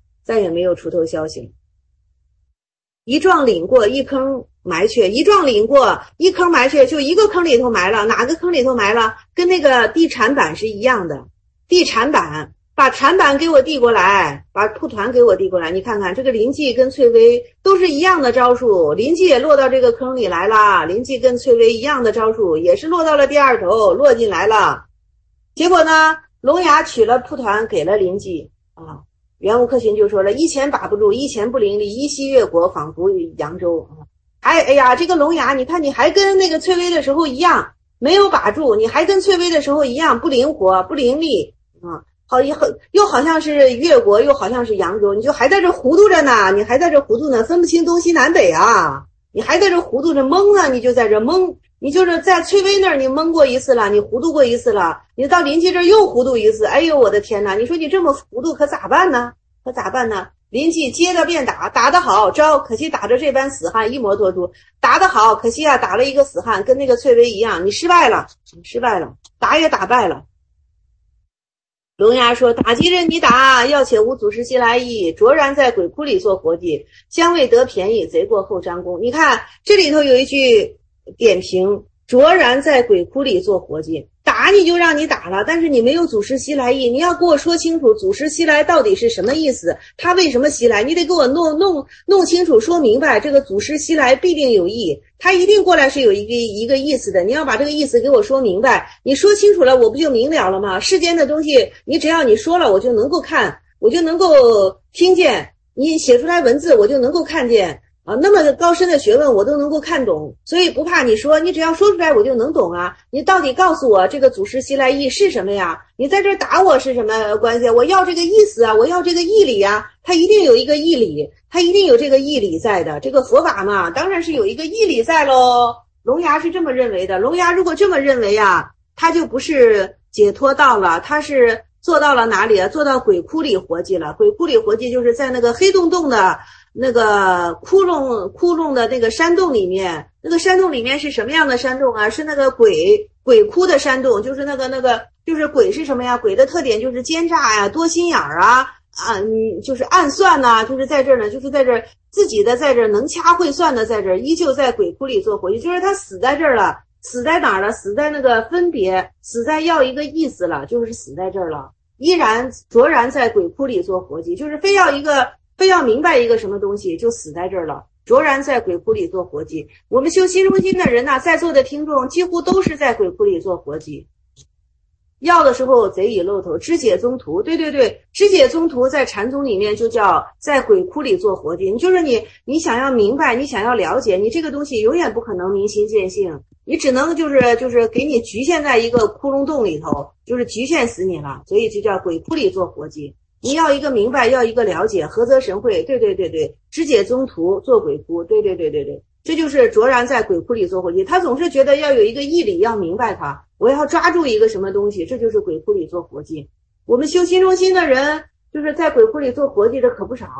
一撞领过，一坑埋去，一撞领过，一坑埋去，就一个坑里头埋了。哪个坑里头埋了？跟那个地铲板是一样的。地铲板，把铲板给我递过来，把蒲团给我递过来。你看看这个林记跟翠微都是一样的招数，林记也落到这个坑里来了，林记跟翠微一样的招数，也是落到了第二头，落进来了。结果呢，龙牙取了蒲团给了林记啊。袁无克群就说了，一钱把不住，一钱不伶俐，依稀越国，仿佛扬州。哎呀，这个龙牙，你看你还跟那个翠微的时候一样，没有把住，你还跟翠微的时候一样不灵活，不伶俐啊，又好像是越国，又好像是扬州，你就还在这糊涂着呢，分不清东西南北啊，你还在这糊涂着蒙呢，你就在这蒙。你就是在翠微那儿你蒙过一次了，你糊涂过一次了，你到林记这儿又糊涂一次，哎呦我的天哪，你说你这么糊涂可咋办呢？林记接着便打，打得好招，可惜打着这般死汉一模多出，打得好，可惜啊打了一个死汉，跟那个翠微一样，你失败了，打也打败了。龙牙说，打击人你打，要且无祖师西来意，卓然在鬼窟里做活计，将未得便宜，贼过后张弓。你看这里头有一句点评，卓然在鬼窟里做活计，打你就让你打了，但是你没有祖师西来意，你要给我说清楚祖师西来到底是什么意思，他为什么西来，你得给我弄清楚，说明白，这个祖师西来必定有意，他一定过来是有一个意思的，你要把这个意思给我说明白，你说清楚了我不就明了了吗？世间的东西你只要你说了，我就能够看，我就能够听见，你写出来文字我就能够看见啊，那么高深的学问我都能够看懂，所以不怕你说，你只要说出来我就能懂啊。你到底告诉我这个祖师西来意是什么呀？你在这打我是什么关系？我要这个意思啊，我要这个义理啊，它一定有一个义理，它一定有这个义理在的。这个佛法嘛，当然是有一个义理在喽。龙牙是这么认为的，龙牙如果这么认为啊，他就不是解脱道了，他是做到了哪里啊？做到鬼窟里活计了。鬼窟里活计就是在那个黑洞洞的那个窟窿的那个山洞里面，那个山洞里面是什么样的山洞啊？是那个鬼窟的山洞，就是那个就是鬼是什么呀？鬼的特点就是奸诈呀、多心眼儿啊，就是暗算呐、就是在这儿呢，就是在这儿自己的在这儿能掐会算的，在这儿依旧在鬼窟里做活计，就是他死在这儿了，死在哪儿了？死在那个分别，死在要一个意思了，就是死在这儿了，依然卓然在鬼窟里做活计，就是非要明白一个什么东西，就死在这儿了。卓然在鬼窟里做活计。我们修心中心的人呐，在座的听众几乎都是在鬼窟里做活计。要的时候贼已露头，知解宗徒，对，知解宗徒在禅宗里面就叫在鬼窟里做活计。就是你想要明白，你想要了解，你这个东西永远不可能明心见性，你只能就是给你局限在一个窟窿洞里头，就是局限死你了，所以就叫鬼窟里做活计。你要一个明白，要一个了解，合则神会，对，知解宗徒做鬼窟，对，这就是卓然在鬼窟里做活计。他总是觉得要有一个义理，要明白它，我要抓住一个什么东西，这就是鬼窟里做活计。我们修心中心的人，就是在鬼窟里做活计的可不少。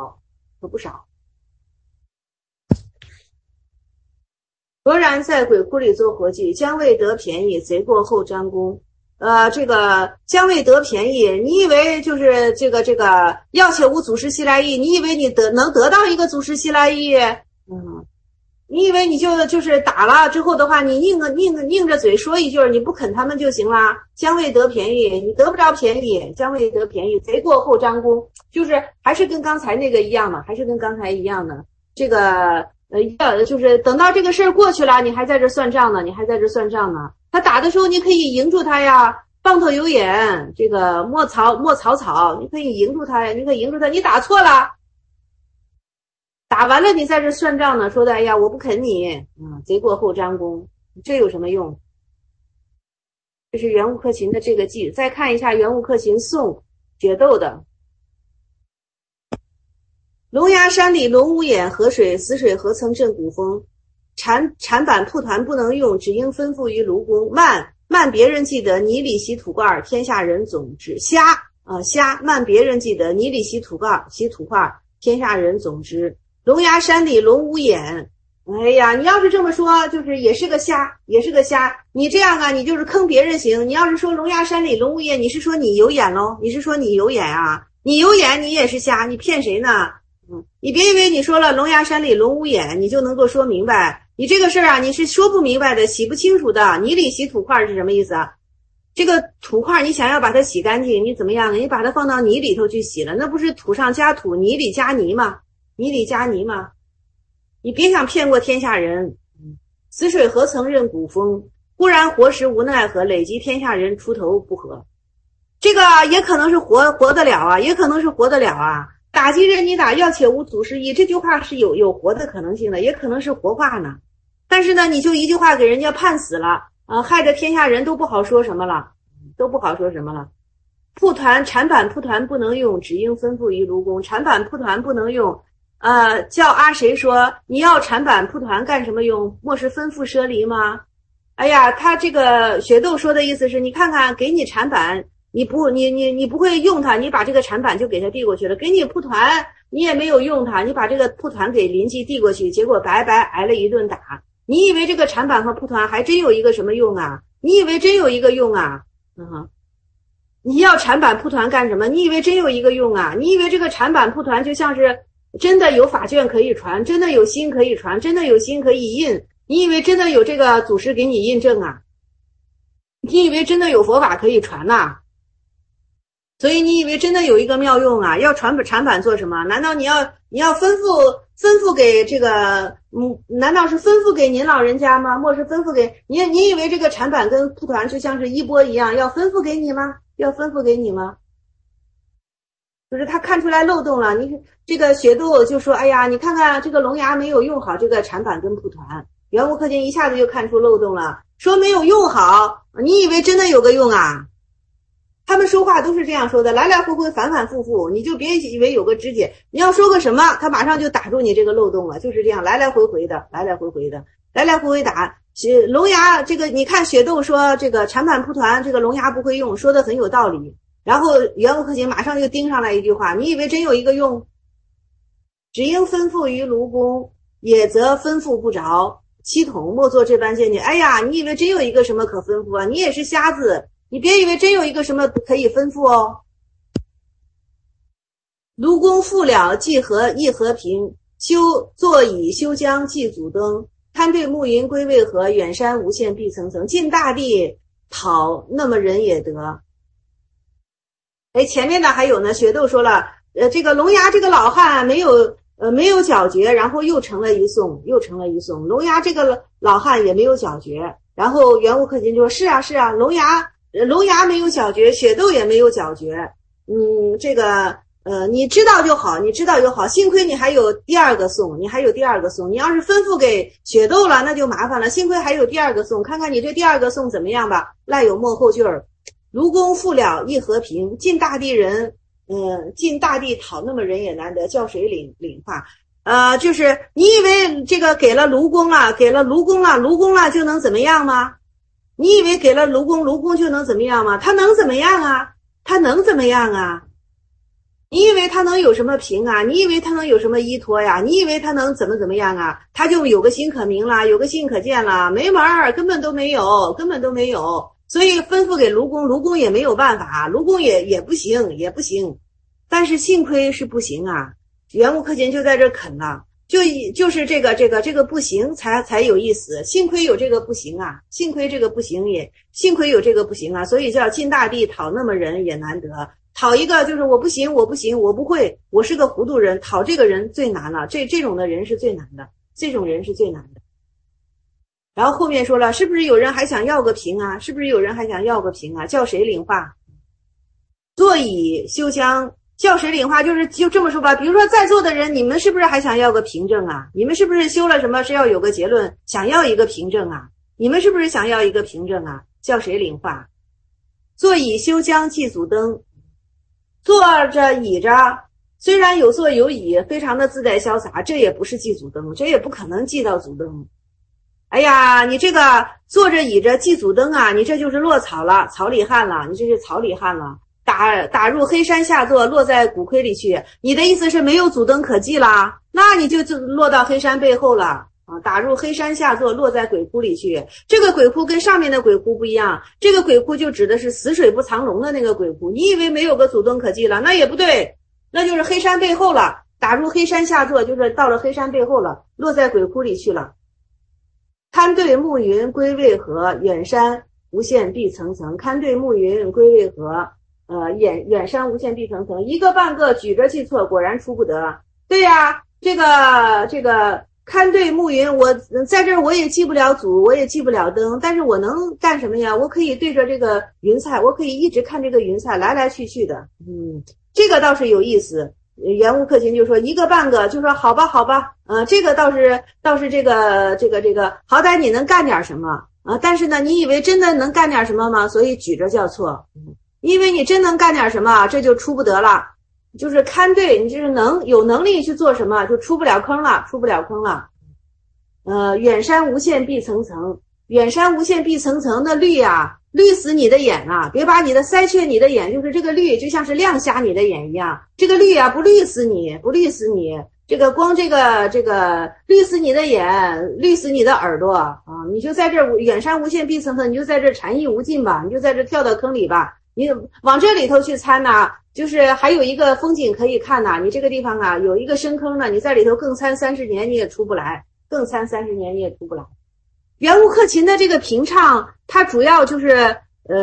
卓然在鬼窟里做活计，将未得便宜，贼过后张弓。这个将未得便宜，你以为就是这个要且无祖师西来意，你以为你能得到一个祖师西来意？ 你以为你就是打了之后的话，你硬着嘴说一句，你不啃他们就行啦。将未得便宜，你得不着便宜，将未得便宜，贼过后张弓，就是还是跟刚才那个一样嘛，还是跟刚才一样的。这个就是等到这个事儿过去了，你还在这算账呢，他打的时候你可以迎住他呀，棒头有眼，这个莫草，你可以迎住他呀，你打错了。打完了，你在这算账呢，说的，哎呀，我不啃你，贼过后张弓，这有什么用？这是袁悟克勤的这个记。再看一下袁悟克勤送决斗的。龙崖山里龙无眼，河水死水何曾震古风？铲板铺团不能用，只应吩咐于卢公。慢别人记得，泥里洗土罐，天下人总知。瞎慢别人记得，泥里洗土罐，天下人总知。龙崖山里龙无眼，哎呀，你要是这么说，就是也是个瞎。你这样啊，你就是坑别人行。你要是说龙崖山里龙无眼，你是说你有眼喽？你是说你有眼啊？你有眼，你也是瞎，你骗谁呢？你别以为你说了龙崖山里龙无眼，你就能够说明白。你这个事儿啊，你是说不明白的，洗不清楚的。泥里洗土块是什么意思啊？这个土块你想要把它洗干净，你怎么样呢？你把它放到泥里头去洗了，那不是土上加土，泥里加泥吗？你别想骗过天下人。死水何曾任古风？忽然活时无奈何，累及天下人出头不和。这个也可能是活得了啊，打击人你打，要且无祖师意，这句话是有活的可能性的，也可能是活话呢。但是呢，你就一句话给人家判死了害得天下人都不好说什么了。铲板铺团不能用，只应吩咐于卢公。铲板铺团不能用，叫阿谁说你要铲板铺团干什么用？莫是吩咐奢离吗？哎呀，他这个雪窦说的意思是，你看看给你铲板，你不会用它，你把这个铲板就给他递过去了。给你铺团，你也没有用它，你把这个铺团给邻居递过去，结果白白挨了一顿打。你以为这个铲板和铺团还真有一个什么用啊？你以为真有一个用啊？你要铲板铺团干什么？你以为真有一个用啊？你以为这个铲板铺团就像是真的有法卷可以传，真的有心可以传，真的有心可以印？你以为真的有这个祖师给你印证啊？你以为真的有佛法可以传呐？所以你以为真的有一个妙用啊？要铲板做什么？难道你要吩咐给这个难道是吩咐给您老人家吗？莫是吩咐给你以为这个铲板跟铺团就像是衣钵一样，要吩咐给你吗？就是他看出来漏洞了。你这个雪窦就说，哎呀，你看看这个龙牙没有用好这个铲板跟铺团。袁悟克勤一下子就看出漏洞了，说没有用好，你以为真的有个用啊？他们说话都是这样说的，来来回回反反复复，你就别以为有个知解，你要说个什么他马上就打住你这个漏洞了，就是这样来来回回打。龙牙这个你看雪窦说这个铲板铺团这个龙牙不会用，说的很有道理。然后袁悟克勤马上就盯上来一句话，你以为真有一个用？只应吩咐于卢公，也则吩咐不着，七统莫做这般见解。哎呀，你以为真有一个什么可吩咐啊？你也是瞎子，你别以为真有一个什么可以吩咐哦。卢公复了，既亦和平，坐以修江祭祖灯，贪对暮云归为何？远山无限碧层层，尽大地讨，那么人也得。前面的还有呢，雪窦说了，这个龙牙这个老汉没有脚诀，然后又成了一颂。龙牙这个老汉也没有脚诀，然后袁悟克勤就说是啊，龙牙没有脚诀，雪窦也没有脚诀。这个你知道就好，幸亏你还有第二个颂，你要是吩咐给雪窦了，那就麻烦了。幸亏还有第二个颂，看看你这第二个颂怎么样吧。赖有末后句儿，卢公复了，亦和平，尽大地讨，那么人也难得，叫谁领话？就是你以为这个给了卢公了就能怎么样吗？你以为给了卢公就能怎么样吗？他能怎么样啊？你以为他能有什么凭啊？你以为他能有什么依托呀？你以为他能怎么样啊？他就有个心可明了，有个心可见了，没门儿，根本都没有。所以吩咐给卢公也没有办法，卢公也不行。但是幸亏是不行啊。袁悟克勤就在这啃了， 就是这个不行才有意思，幸亏有这个不行啊，幸亏这个不行幸亏有这个不行啊，所以叫尽大地讨那么人也难得，讨一个就是我不行，我不会，我是个糊涂人，讨这个人最难了，这种的人是最难的，这种人是最难的。然后后面说了，是不是有人还想要个平啊？是不是有人还想要个平啊？叫谁领话？坐以修将。叫谁领话就这么说吧，比如说在座的人，你们是不是还想要个凭证啊？你们是不是修了什么是要有个结论，想要一个凭证啊？你们是不是想要一个凭证啊？叫谁领话？坐以修将祭祖灯，坐着倚着，虽然有坐有倚，非常的自在潇洒，这也不是祭祖灯，这也不可能祭到祖灯。哎呀，你这个坐着倚着祭祖灯啊，你这就是落草了，草里汉了，你这是草里汉了。打入黑山下座，落在骨盔里去。你的意思是没有祖灯可祭啦？那你就落到黑山背后了啊！打入黑山下座，落在鬼窟里去。这个鬼窟跟上面的鬼窟不一样，这个鬼窟就指的是死水不藏龙的那个鬼窟。你以为没有个祖灯可祭了？那也不对，那就是黑山背后了。打入黑山下座，就是到了黑山背后了，落在鬼窟里去了。堪对暮云归渭河，远山无限碧层层。堪对暮云归渭河。远山无限碧层层，一个半个举着记错，果然出不得。对呀，这个堪对暮云，我在这儿我也记不了祖，我也记不了灯，但是我能干什么呀？我可以对着这个云彩，我可以一直看这个云彩来来去去的。这个倒是有意思。圆悟克勤就说一个半个，就说好吧，这个倒是这个，好歹你能干点什么啊？但是呢，你以为真的能干点什么吗？所以举着叫错。因为你真能干点什么，这就出不得了。就是堪对，你就是有能力去做什么，就出不了坑了。远山无限碧层层，远山无限碧层层的绿啊，绿死你的眼啊！别把你的塞却你的眼，就是这个绿就像是亮瞎你的眼一样。这个绿啊，不绿死你。这个光这个绿死你的眼，绿死你的耳朵啊！你就在这远山无限碧层层，你就在这禅意无尽吧，你就在这跳到坑里吧。你往这里头去参呐，就是还有一个风景可以看呐。你这个地方啊，有一个深坑呢，你在里头更参30年你也出不来，圆悟克勤的这个评唱，它主要就是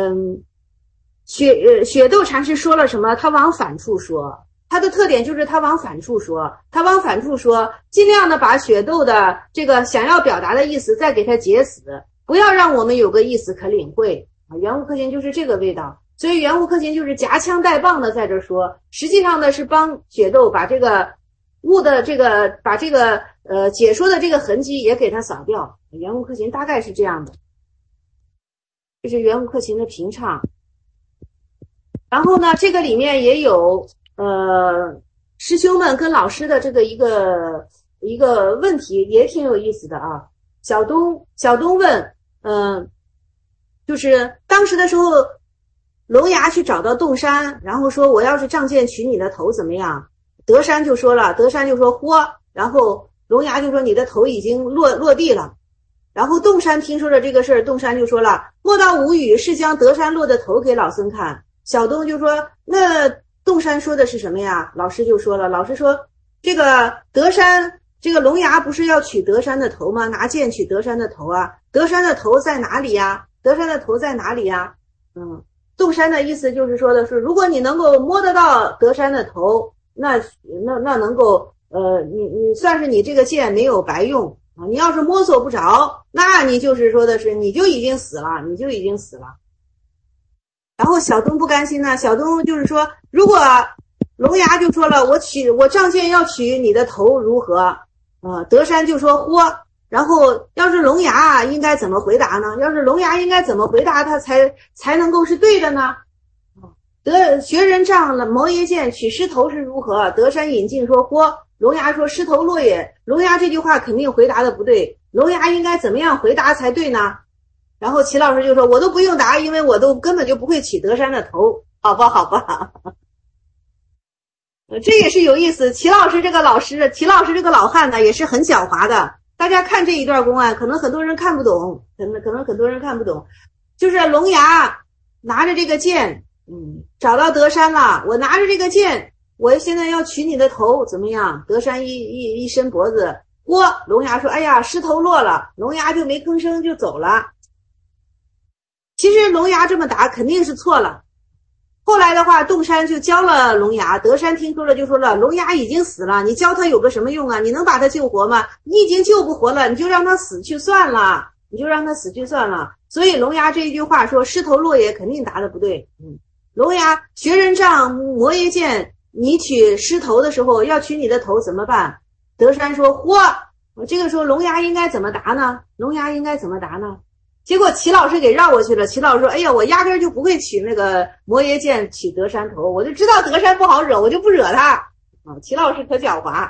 雪窦禅师说了什么，他往反处说。它的特点就是他往反处说，尽量的把雪窦的这个想要表达的意思再给它解死，不要让我们有个意思可领会啊。圆悟克勤就是这个味道。所以圆悟克勤就是夹枪带棒的在这说，实际上呢是帮雪窦把这个悟的把这个解说的这个痕迹也给他扫掉。圆悟克勤大概是这样的，这是圆悟克勤的评唱。然后呢，这个里面也有师兄们跟老师的这个一个问题也挺有意思的啊。小东问，就是当时的时候。龙牙去找到洞山，然后说我要是仗剑取你的头怎么样？德山就说嚯，然后龙牙就说你的头已经落地了。然后洞山听说了这个事儿，洞山就说了莫道无语，是将德山落的头给老僧看。小东就说那洞山说的是什么呀？老师就说了，老师说这个德山这个龙牙不是要取德山的头吗？拿剑取德山的头啊，德山的头在哪里呀？洞山的意思就是说的是，如果你能够摸得到德山的头，那能够你算是你这个剑没有白用啊。你要是摸索不着，那你就是说的是你就已经死了。然后小东不甘心呢，小东就是说，如果龙牙就说了我仗剑要取你的头如何？德山就说嚯。然后要是龙牙应该怎么回答呢？他才能够是对的呢？学人仗了毛爷剑取狮头是如何？德山引进说嚯。龙牙说狮头落也。龙牙这句话肯定回答的不对，龙牙应该怎么样回答才对呢？然后齐老师就说我都不用答，因为我都根本就不会取德山的头。好吧这也是有意思。齐老师这个老汉呢也是很狡猾的。大家看这一段公案，可能很多人看不懂，就是龙牙拿着这个剑，找到德山了，我拿着这个剑， 我现在要取你的头，怎么样？德山一伸脖子，嚯！龙牙说：“哎呀，狮头落了。”龙牙就没吭声就走了。其实龙牙这么打肯定是错了。后来的话，洞山就教了龙牙，德山听说了就说了：“龙牙已经死了，你教他有个什么用啊？你能把他救活吗？你已经救不活了，你就让他死去算了，你就让他死去算了。”所以龙牙这一句话说狮头落也肯定答的不对。龙牙学人杖摩耶剑，你取狮头的时候要取你的头怎么办？德山说：“嚯！”这个时候龙牙应该怎么答呢？龙牙应该怎么答呢？结果齐老师给绕过去了。齐老师说：“哎呀，我压根就不会取那个摩耶剑取德山头，我就知道德山不好惹，我就不惹他。”齐老师可狡猾。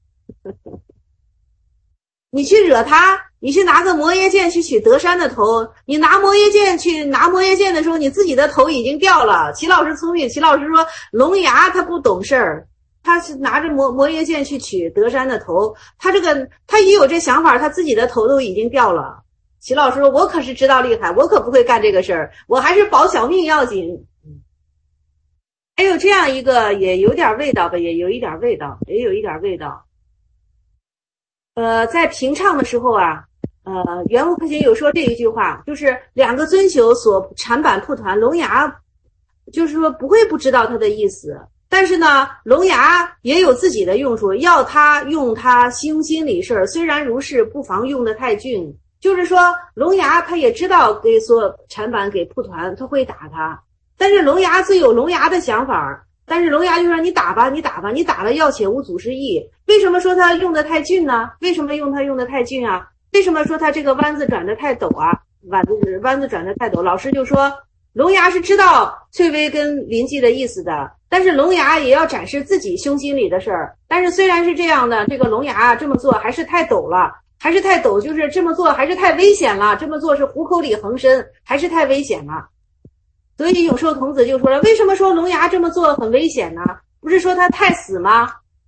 你去惹他，你去拿个摩耶剑去取德山的头，你拿摩耶剑去拿摩耶剑的时候，你自己的头已经掉了。齐老师聪明，齐老师说龙牙他不懂事儿，他是拿着摩耶剑去取德山的头，他一有这想法，他自己的头都已经掉了。齐老师说：“我可是知道厉害，我可不会干这个事儿，我还是保小命要紧。”还有这样一个也有点味道吧，也有一点味道。在平唱的时候啊，圆悟克勤有说这一句话，就是两个尊宿所缠板铺团，龙牙就是说不会不知道他的意思，但是呢，龙牙也有自己的用处，要他用他心里事儿，虽然如是，不妨用得太俊。就是说龙牙他也知道给所缠板给铺团，他会打他，但是龙牙自有龙牙的想法，但是龙牙就说你打吧，你打了要且无祖师意。为什么说他用得太俊呢？为什么他用得太俊啊？为什么说他这个弯子转得太陡啊？弯子转得太陡，老师就说龙牙是知道翠微跟临济的意思的，但是龙牙也要展示自己胸心里的事儿。但是虽然是这样的，这个龙牙这么做还是太陡了，就是这么做还是太危险了，这么做是虎口里横参，还是太危险了。所以永寿童子就说了，为什么说龙牙这么做很危险呢？不是说他太死吗？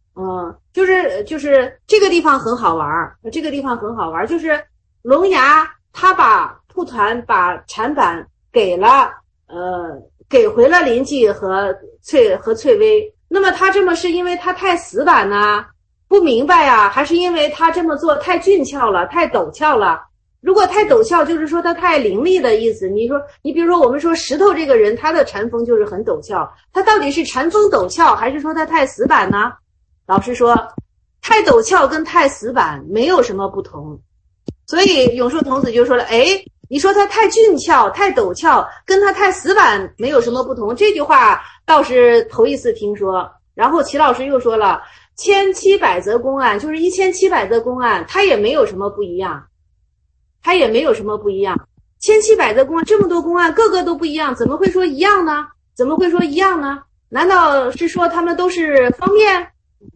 就是这个地方很好玩，就是龙牙他把铺团把缠板给回了临济和翠微，那么他这么是因为他太死板呢？不明白啊，还是因为他这么做太俊俏了，太陡峭了？如果太陡峭，就是说他太凌厉的意思。你比如说我们说石头这个人，他的禅风就是很陡峭，他到底是禅风陡峭，还是说他太死板呢？老师说，太陡峭跟太死板没有什么不同。所以永寿童子就说了，你说他太俊俏、太陡峭，跟他太死板没有什么不同。这句话倒是头一次听说。然后齐老师又说了，1700则公案，就是1700则公案，它也没有什么不一样。1700则公案，这么多公案，个个都不一样，怎么会说一样呢？难道是说他们都是方便？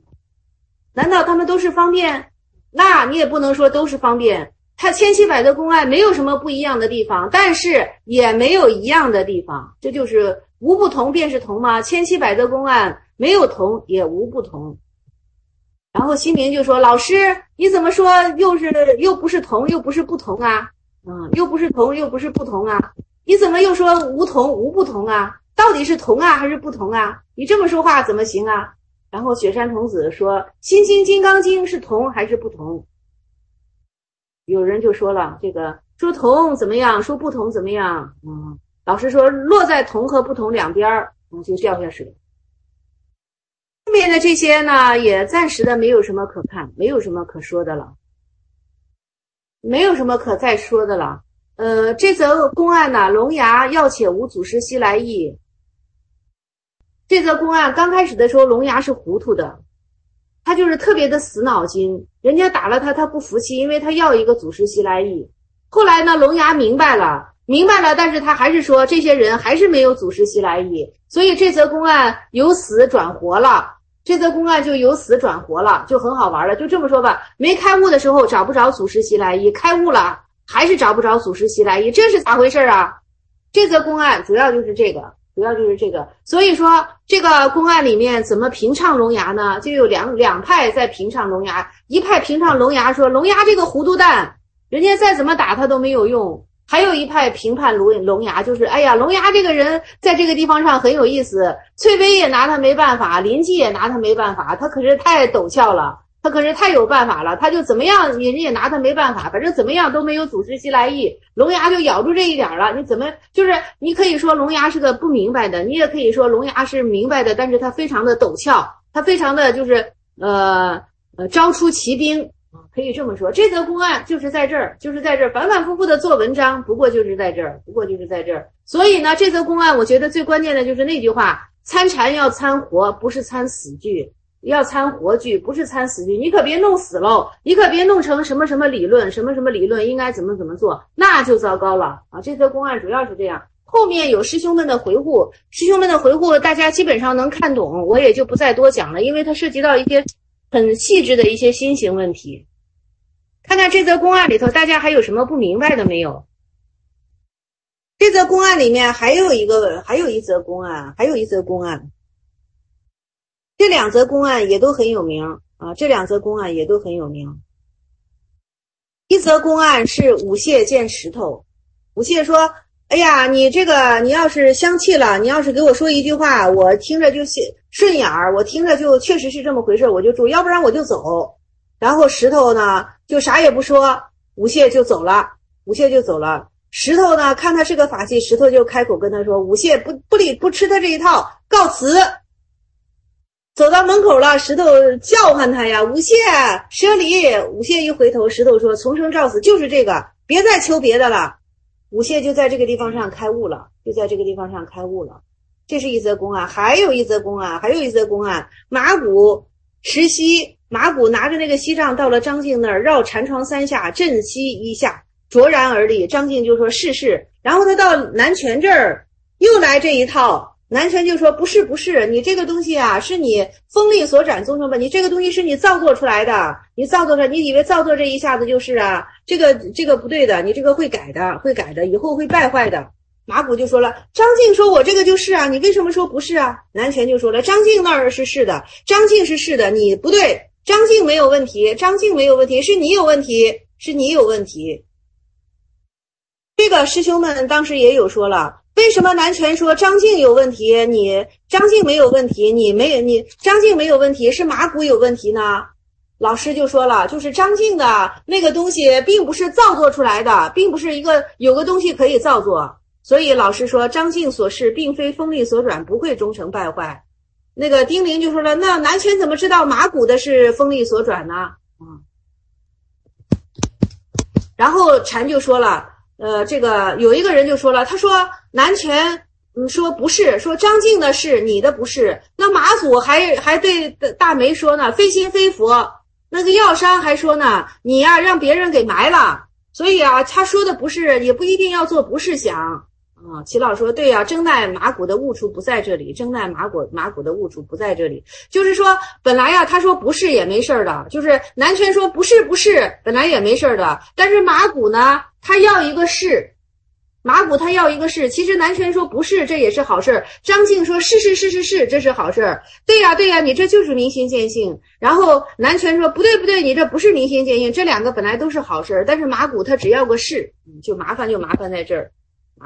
那你也不能说都是方便。它1700则公案没有什么不一样的地方，但是也没有一样的地方，这就是无不同便是同嘛。1700则公案没有同也无不同。然后新明就说，老师你怎么说又不是同又不是不同啊？又不是同又不是不同啊？你怎么又说无同无不同啊？到底是同啊还是不同啊？你这么说话怎么行啊？然后雪山童子说，心经金刚经是同还是不同？有人就说了，这个说同怎么样，说不同怎么样？老师说落在同和不同两边就掉下水。后面的这些呢，也暂时的没有什么可看，没有什么可说的了，没有什么可再说的了。这则公案呢，龙牙要且无祖师西来意。这则公案刚开始的时候，龙牙是糊涂的，他就是特别的死脑筋，人家打了他，他不服气，因为他要一个祖师西来意。后来呢，龙牙明白了，但是他还是说这些人还是没有祖师西来意，所以这则公案由死转活了。就很好玩了。就这么说吧，没开悟的时候找不着祖师西来意，开悟了还是找不着祖师西来意，这是咋回事啊？这则公案主要就是这个。所以说这个公案里面怎么评唱龙牙呢？就有两派在评唱龙牙。一派评唱龙牙说，龙牙这个糊涂蛋，人家再怎么打他都没有用， 还有一派评判龙牙，就是哎呀，龙牙这个人在这个地方上很有意思，翠微也拿他没办法，林记也拿他没办法，他可是太陡峭了，他可是太有办法了，他就怎么样人也拿他没办法，反正怎么样都没有祖师西来意，龙牙就咬住这一点了。你怎么就是你可以说龙牙是个不明白的，你也可以说龙牙是明白的，但是他非常的陡峭，他非常的就是招出奇兵。可以这么说，这则公案就是在这儿，反反复复的做文章，不过就是在这儿。所以呢，这则公案我觉得最关键的就是那句话：参禅要参活，不是参死句；要参活句，不是参死句。你可别弄死喽，你可别弄成什么什么理论，什么什么理论应该怎么做，那就糟糕了啊！这则公案主要是这样。后面有师兄们的回复，大家基本上能看懂，我也就不再多讲了，因为它涉及到一些很细致的一些心行问题。看看这则公案里头，大家还有什么不明白的没有？这则公案里面还有一则公案，这两则公案也都很有名啊，一则公案是五谢见石头，五谢说：“哎呀，你这个你要是相契了，你要是给我说一句话，我听着就顺眼儿，我听着就确实是这么回事，我就住，要不然我就走。”然后石头呢就啥也不说，五谢就走了。石头呢看他是个法器，石头就开口跟他说：“五谢不吃他这一套，告辞。”走到门口了，石头叫唤他呀：“五谢舍礼！”五谢一回头，石头说：“从生照死，就是这个，别再求别的了。”五谢就在这个地方上开悟了，这是一则公案。还有一则公案，马骨石溪，马骨拿着那个锡杖到了张静那儿，绕禅床三下，振膝一下，卓然而立。张静就说：“是。”然后他到南拳这儿又来这一套，南拳就说：“不是，你这个东西啊，是你风力所转宗成本，你这个东西是你造作出来的，你以为造作这一下子就是啊，这个不对的，你这个会改的，以后会败坏的。”马骨就说了：“张静说我这个就是啊，你为什么说不是啊？”南拳就说了：“张静那儿是的，张静是是的，你不对，张静没有问题，是你有问题。”这个师兄们当时也有说了，为什么南拳说张静有问题，你张静没有问题，你张静没有问题，是马骨有问题呢？老师就说了，就是张静的那个东西并不是造作出来的，并不是有个东西可以造作。所以老师说张静所示并非风力所转，不会终成败坏。那个丁玲就说了，那南拳怎么知道马骨的是风力所转呢？然后禅就说了，这个有一个人就说了，他说南拳说不是，说张静的是，你的不是。那马祖还对大梅说呢，非心非佛。那个药商还说呢，你呀让别人给埋了。所以啊，他说的不是，也不一定要做不是想。齐老说对呀，征奈马骨的误处不在这里，就是说本来呀他说不是也没事的，就是南拳说不是本来也没事的，但是马骨呢他要一个是，其实南拳说不是，这也是好事。张静说是，这是好事。对呀，你这就是明心见性。然后南拳说不对，你这不是明心见性，这两个本来都是好事，但是马骨他只要个是，就麻烦在这儿。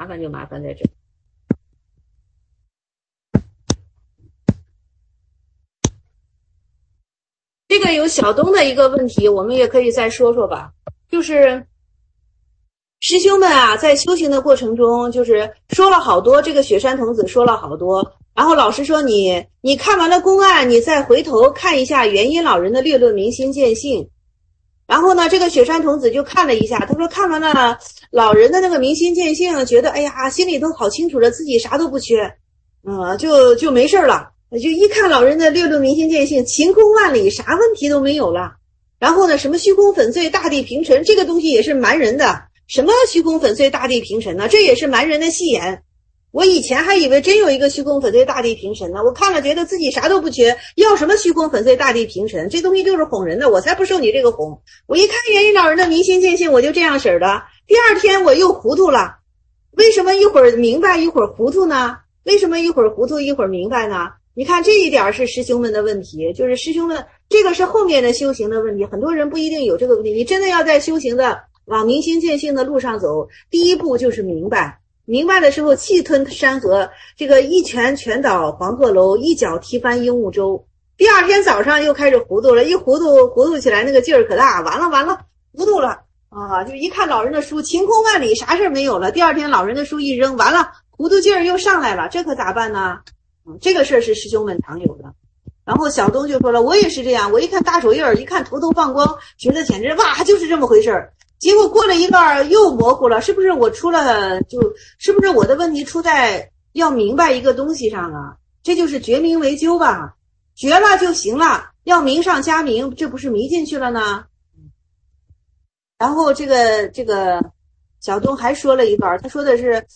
这个有小东的一个问题，我们也可以再说说吧，就是师兄们啊，在修行的过程中，就是说了好多，这个雪山童子说了好多，然后老师说你看完了公案，你再回头看一下元音老人的略论明心见性。然后呢，这个雪山童子就看了一下，他说看完了老人的那个明心见性，觉得哎呀，心里头好清楚了，自己啥都不缺，就没事了。就一看老人的略论明心见性，晴空万里，啥问题都没有了。然后呢，什么虚空粉碎，大地平沉，这个东西也是蛮人的。什么虚空粉碎，大地平沉呢？这也是蛮人的戏言。我以前还以为真有一个虚空粉碎大地平沉呢，我看了觉得自己啥都不缺，要什么虚空粉碎大地平沉，这东西就是哄人的，我才不受你这个哄。我一看元音老人的明心见性，我就这样式儿的。第二天我又糊涂了，为什么一会儿明白一会儿糊涂呢？为什么一会儿糊涂一会儿明白呢？你看这一点是师兄们的问题，就是师兄们这个是后面的修行的问题，很多人不一定有这个问题。你真的要在修行的往明心见性的路上走，第一步就是明白。明白的时候，气吞山河，这个一拳拳倒黄鹤楼，一脚踢翻鹦鹉洲。第二天早上又开始糊涂了，一糊涂起来，那个劲儿可大，完了，糊涂了啊！就一看老人的书，晴空万里，啥事儿没有了。第二天老人的书一扔，完了，糊涂劲儿又上来了，这可咋办呢？这个事儿是师兄们常有的。然后小东就说了，我也是这样，我一看大手印儿，一看头头放光，觉得简直哇，就是这么回事儿。结果过了一段又模糊了，是不是我出了是不是我的问题出在要明白一个东西上啊？这就是觉明为究吧，觉了就行了，要明上加明，这不是迷进去了呢？然后这个小东还说了一段，他说的是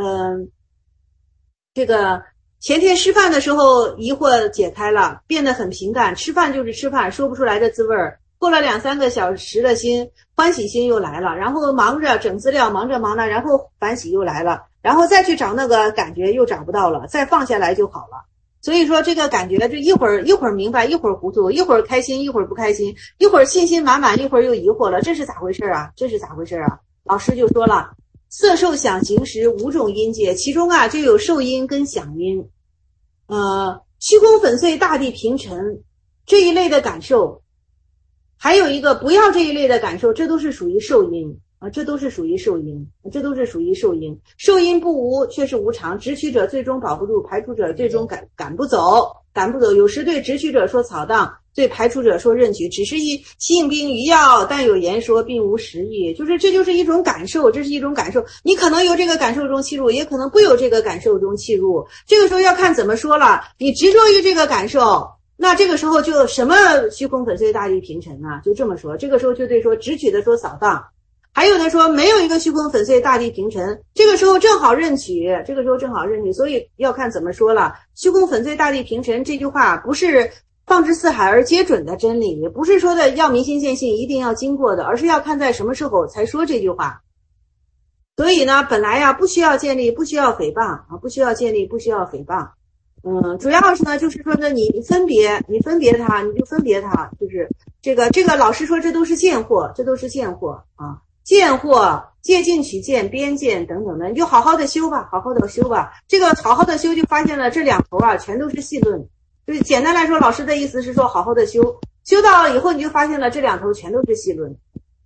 这个前天吃饭的时候疑惑解开了，变得很平淡，吃饭就是吃饭，说不出来的滋味儿。过了2-3个小时的心，欢喜心又来了，然后忙着整资料，忙着，然后反喜又来了，然后再去找那个感觉又找不到了，再放下来就好了。所以说这个感觉这一会儿明白，一会儿糊涂，一会儿开心，一会儿不开心，一会儿信心满满，一会儿又疑惑了，这是咋回事啊？老师就说了，色受想行识5种音界，其中啊就有受音跟想音，虚空粉碎大地平沉这一类的感受，还有一个不要这一类的感受，这都是属于受因啊，这都是属于受因。受因不无，却是无常。直取者最终保不住，排除者最终赶不走。有时对直取者说草荡，对排除者说任取，只是一性病于药，但有言说，并无实意。这就是一种感受，这是一种感受。你可能由这个感受中契入，也可能不由这个感受中契入。这个时候要看怎么说了。你执着于这个感受，那这个时候就什么虚空粉碎大地平沉啊，就这么说。这个时候就对说直取的说扫荡，还有的说没有一个虚空粉碎大地平沉，这个时候正好任取，所以要看怎么说了。虚空粉碎大地平沉这句话不是放之四海而皆准的真理，也不是说的要明心见性一定要经过的，而是要看在什么时候才说这句话。所以呢，本来呀不需要建立，不需要诽谤啊，不需要建立，不需要诽谤。主要是呢，就是说呢，你分别它，你就分别它，就是这个老师说这都是见惑啊，见惑、借尽取见、边见等等的，你就好好的修吧。这个好好的修，就发现了这两头啊，全都是细论。就是简单来说，老师的意思是说，好好的修到了以后，你就发现了这两头全都是细论。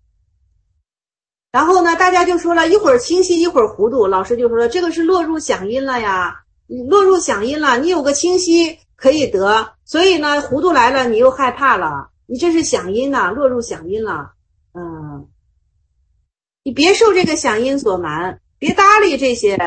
然后呢，大家就说了一会儿清晰，一会儿糊涂。老师就说了，这个是落入响音了呀。你落入响音了，你有个清晰可以得，所以呢糊涂来了你又害怕了，你这是响音呐，落入响音了。你别受这个响音所瞒，别搭理这些，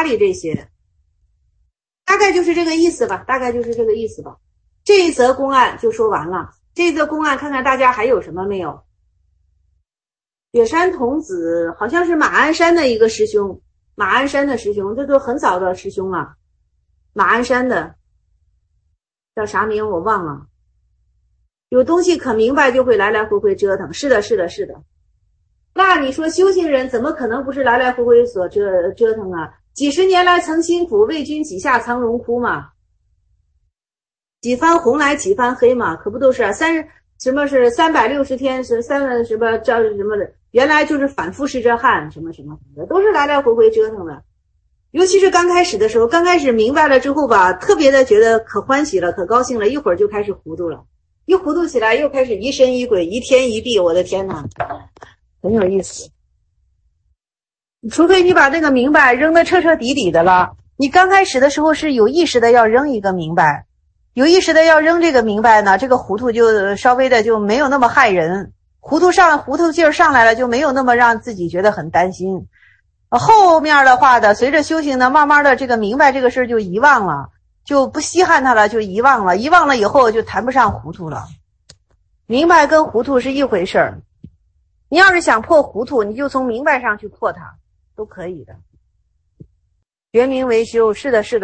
大概就是这个意思吧。这一则公案就说完了。这一则公案看看大家还有什么没有。雪山童子好像是马鞍山的一个师兄，这都很早的师兄了。马鞍山的叫啥名我忘了。有东西可明白就会来来回回折腾，是的。那你说修行人怎么可能不是来来回回所折腾啊？几十年来曾辛苦，为君几下苍荣哭嘛，几番红来几番黑嘛，可不都是啊？什么是360天是什么叫什么的，原来就是反复是这汗什么的，都是来来回回折腾的。尤其是刚开始的时候，刚开始明白了之后吧，特别的觉得可欢喜了，可高兴了，一会儿就开始糊涂了，一糊涂起来又开始疑神疑鬼，疑天疑地，我的天哪，很有意思。除非你把那个明白扔得彻彻底底的了，你刚开始的时候是有意识的要扔一个明白，有意识的要扔这个明白呢，这个糊涂就稍微的就没有那么害人，糊涂劲儿上来了，就没有那么让自己觉得很担心。后面的话的随着修行呢，慢慢的这个明白这个事儿就遗忘了，就不稀罕它了，就遗忘了以后就谈不上糊涂了。明白跟糊涂是一回事儿，你要是想破糊涂，你就从明白上去破它，都可以的。觉明为究，是的。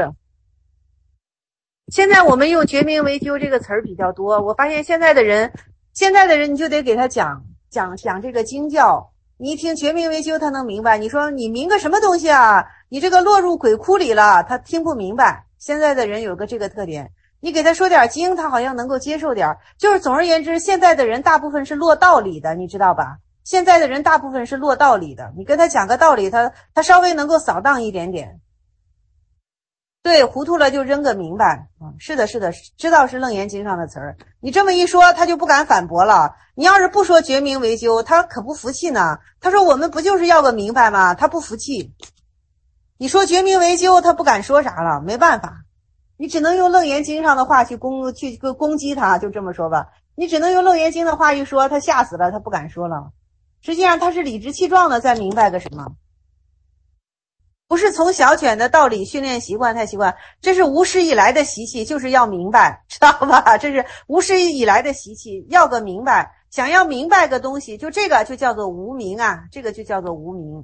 现在我们用觉明为究这个词儿比较多，我发现现在的人你就得给他讲这个经教。你一听觉明为究他能明白，你说你明个什么东西啊，你这个落入鬼窟里了，他听不明白。现在的人有个这个特点，你给他说点经他好像能够接受点，就是总而言之现在的人大部分是落道理的，你知道吧？ 现在的人大部分是落道理的，你跟他讲个道理，他稍微能够扫荡一点点。对，糊涂了就扔个明白。是的，是的，知道是楞严经上的词儿。你这么一说，他就不敢反驳了。你要是不说觉明为究，他可不服气呢。他说我们不就是要个明白吗？他不服气。你说觉明为究，他不敢说啥了，没办法。你只能用楞严经上的话去攻击他，就这么说吧。你只能用楞严经的话一说，他吓死了，他不敢说了。实际上他是理直气壮的在明白个什么。不是从小犬的道理训练习惯太习惯，这是无始以来的习气，就是要明白，知道吧？这是无始以来的习气，要个明白，想要明白个东西，就这个就叫做无明啊，这个就叫做无明。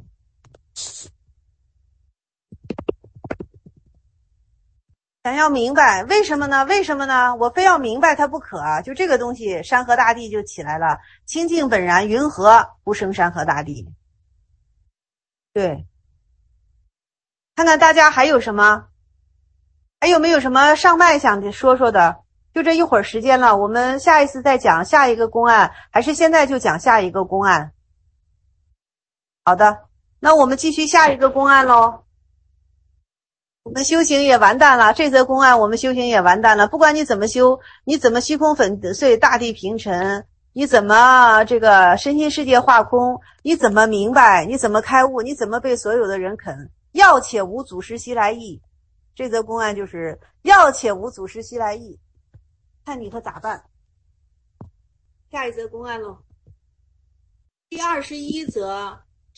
想要明白，为什么呢？为什么呢？我非要明白它不可啊！就这个东西，山河大地就起来了，清净本然，云何不生山河大地？对。看看大家还有什么，还有没有什么上麦想说说的？就这一会儿时间了，我们下一次再讲下一个公案，还是现在就讲下一个公案？好的，那我们继续下一个公案咯。我们修行也完蛋了，这则公案我们修行也完蛋了。不管你怎么修，你怎么虚空粉碎，大地平沉，你怎么这个身心世界化空，你怎么明白，你怎么开悟，你怎么被所有的人啃？要且无祖师西来意，这则公案就是要且无祖师西来意，看你可咋办。下一则公案咯。第21则，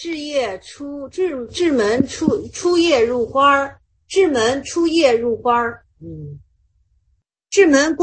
至门出夜入花，至门出夜入花。至门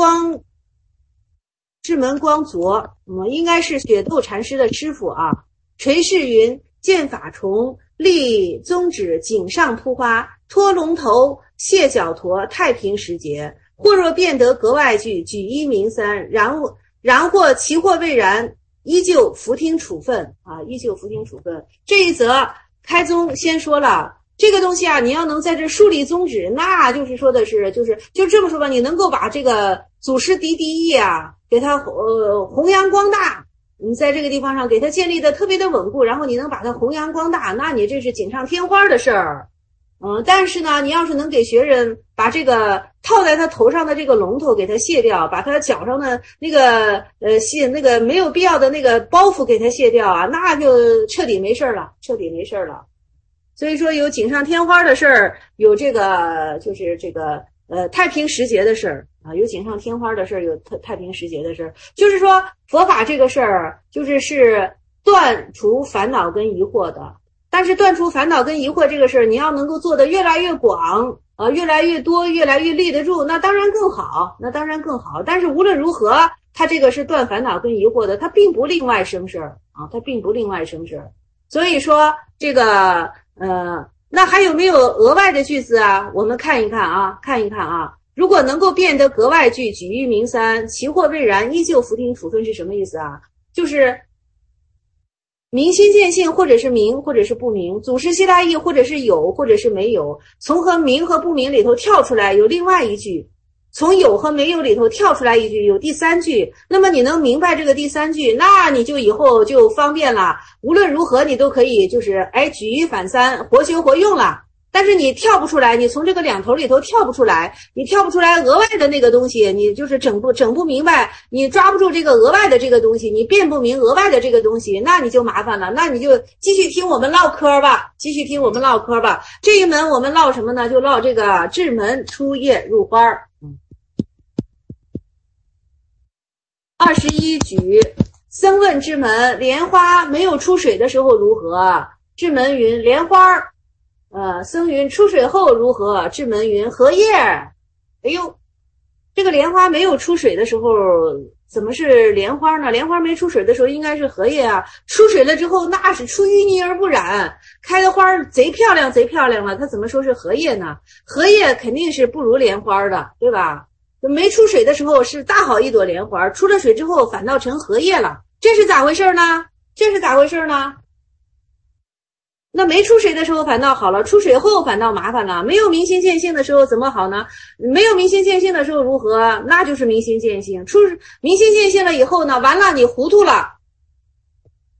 光卓，应该是雪窦禅师的师傅啊。垂示云：见法虫，立宗旨，颈上扑花，脱龙头，卸脚驼，太平时节。或若变得格外具，举一名三，然或其或未然，依旧服听处分啊，依旧服听处分。这一则开宗先说了，这个东西啊，你要能在这树立宗旨，那就是说的是，就这么说吧，你能够把这个祖师第一义啊，给它弘扬光大。你在这个地方上给它建立的特别的稳固，然后你能把它弘扬光大，那你这是锦上添花的事儿。但是呢，你要是能给学生把这个套在他头上的这个龙头给他卸掉，把他脚上的那个那个没有必要的那个包袱给他卸掉啊，那就彻底没事了，彻底没事了。所以说有锦上添花的事儿，有这个就是这个太平时节的事儿啊，有锦上添花的事儿，有太平时节的事儿。就是说佛法这个事儿，是断除烦恼跟疑惑的。但是断除烦恼跟疑惑这个事儿，你要能够做得越来越广越来越多，越来越立得住，那当然更好，那当然更好。但是无论如何，它这个是断烦恼跟疑惑的，它并不另外生事儿啊，它并不另外生事儿。所以说这个那还有没有额外的句子啊？我们看一看啊，看一看啊。如果能够变得格外句，举一名三，其或未然，依旧服听处分是什么意思啊？就是明心见性，或者是明，或者是不明；祖师西来意，或者是有，或者是没有。从和明和不明里头跳出来有另外一句，从有和没有里头跳出来一句，有第三句。那么你能明白这个第三句，那你就以后就方便了。无论如何，你都可以举一反三，活学活用了。但是你跳不出来，你从这个两头里头跳不出来，你跳不出来额外的那个东西，你就是整不明白，你抓不住这个额外的这个东西，你辨不明额外的这个东西，那你就麻烦了。那你就继续听我们唠嗑吧，继续听我们唠嗑吧。这一门我们唠什么呢？就唠这个至门出夜入花。21举，僧问至门，莲花没有出水的时候如何？至门云：莲花。僧云：出水后如何？至门云：荷叶。哎呦，这个莲花没有出水的时候怎么是莲花呢？莲花没出水的时候应该是荷叶啊，出水了之后那是出淤泥而不染，开的花贼漂亮贼漂亮了，它怎么说是荷叶呢？荷叶肯定是不如莲花的，对吧？没出水的时候是大好一朵莲花，出了水之后反倒成荷叶了，这是咋回事呢？这是咋回事呢？那没出水的时候反倒好了，出水后反倒麻烦了。没有明心见性的时候怎么好呢？没有明心见性的时候如何？那就是明心见性。明心见性了以后呢，完了你糊涂了，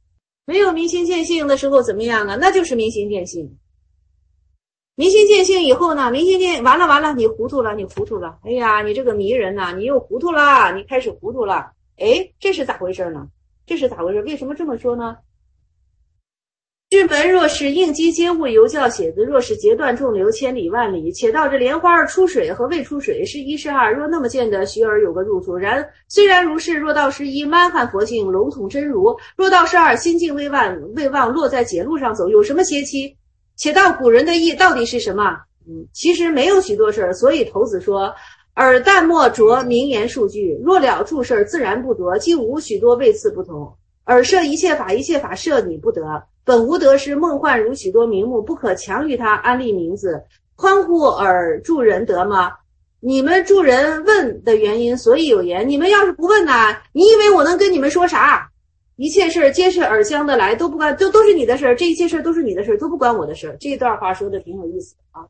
没有明心见性的时候怎么样啊？那就是明心见性。明心见性以后呢，明心见完了，你糊涂了。哎呀，你这个迷人呐，你又糊涂了，你开始糊涂了。哎，这是咋回事呢？为什么这么说呢？至门若是应激皆物犹教写子，若是截断众流千里万里，且道这莲花出水和未出水是一是二，若那么见得徐而有个入处。虽然如是，若道是一，蛮汉佛性笼统真如；若道是二，心境未忘落在解路上走，有什么邪气？且道古人的意到底是什么？其实没有许多事儿，所以头子说：尔但莫着名言数句，若了诸事自然不着，既无许多位次不同。尔设一切法，一切法设你不得。本无得失，梦幻如许多名目，不可强于他安立名字。宽乎尔助人得吗？你们助人问的原因，所以有言。你们要是不问呐，你以为我能跟你们说啥？一切事皆是尔相的来，都不关，都是你的事，这一切事都是你的事，都不关我的事。这一段话说的挺有意思啊，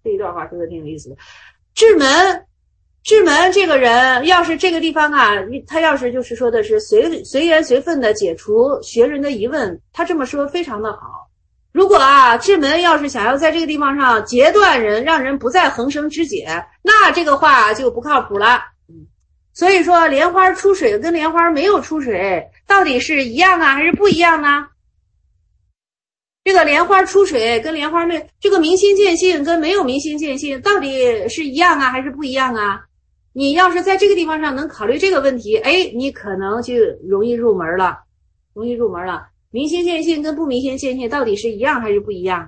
智门这个人，要是这个地方啊，他要是就是说的是随缘随分的解除学人的疑问，他这么说非常的好。如果啊，智门要是想要在这个地方上截断人，让人不再横生枝节，那这个话就不靠谱了。所以说，莲花出水跟莲花没有出水，到底是一样啊，还是不一样呢？这个莲花出水跟莲花没，这个明心见性跟没有明心见性，到底是一样啊，还是不一样啊？你要是在这个地方上能考虑这个问题，哎，你可能就容易入门了。明心见性跟不明心见性到底是一样还是不一样？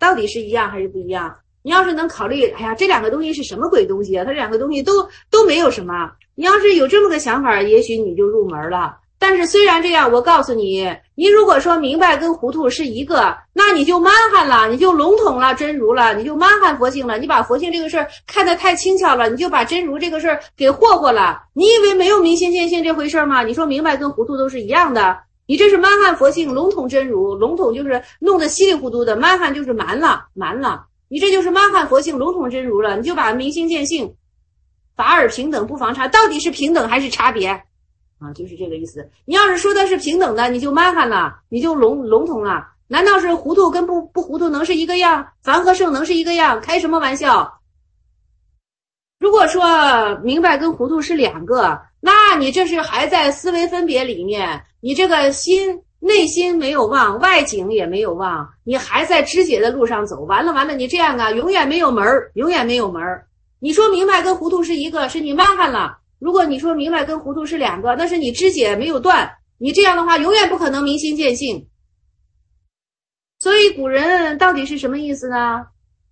你要是能考虑，哎呀，这两个东西是什么鬼东西啊？它这两个东西都没有什么。你要是有这么个想法，也许你就入门了。但是虽然这样，我告诉你，你如果说明白跟糊涂是一个，那你就蛮汉了，你就笼统了真如了，你就蛮汉佛性了，你把佛性这个事儿看得太轻巧了，你就把真如这个事儿给霍霍了。你以为没有明心见性这回事吗？你说明白跟糊涂都是一样的，你这是蛮汉佛性笼统真如，笼统就是弄得稀里糊涂的，蛮汉就是蛮了，你这就是蛮汉佛性笼统真如了，你就把明心见性法尔平等不妨差，到底是平等还是差别啊？就是这个意思。你要是说的是平等的，你就蛮汉了，你就笼统了。难道是糊涂跟不糊涂能是一个样？凡和圣能是一个样？开什么玩笑？如果说明白跟糊涂是两个，那你这是还在思维分别里面，你这个内心没有忘，外境也没有忘，你还在知解的路上走。完了，你这样啊，永远没有门。你说明白跟糊涂是一个，是你蛮汉了。如果你说明白跟糊涂是两个，那是你知解没有断。你这样的话，永远不可能明心见性。所以古人到底是什么意思呢？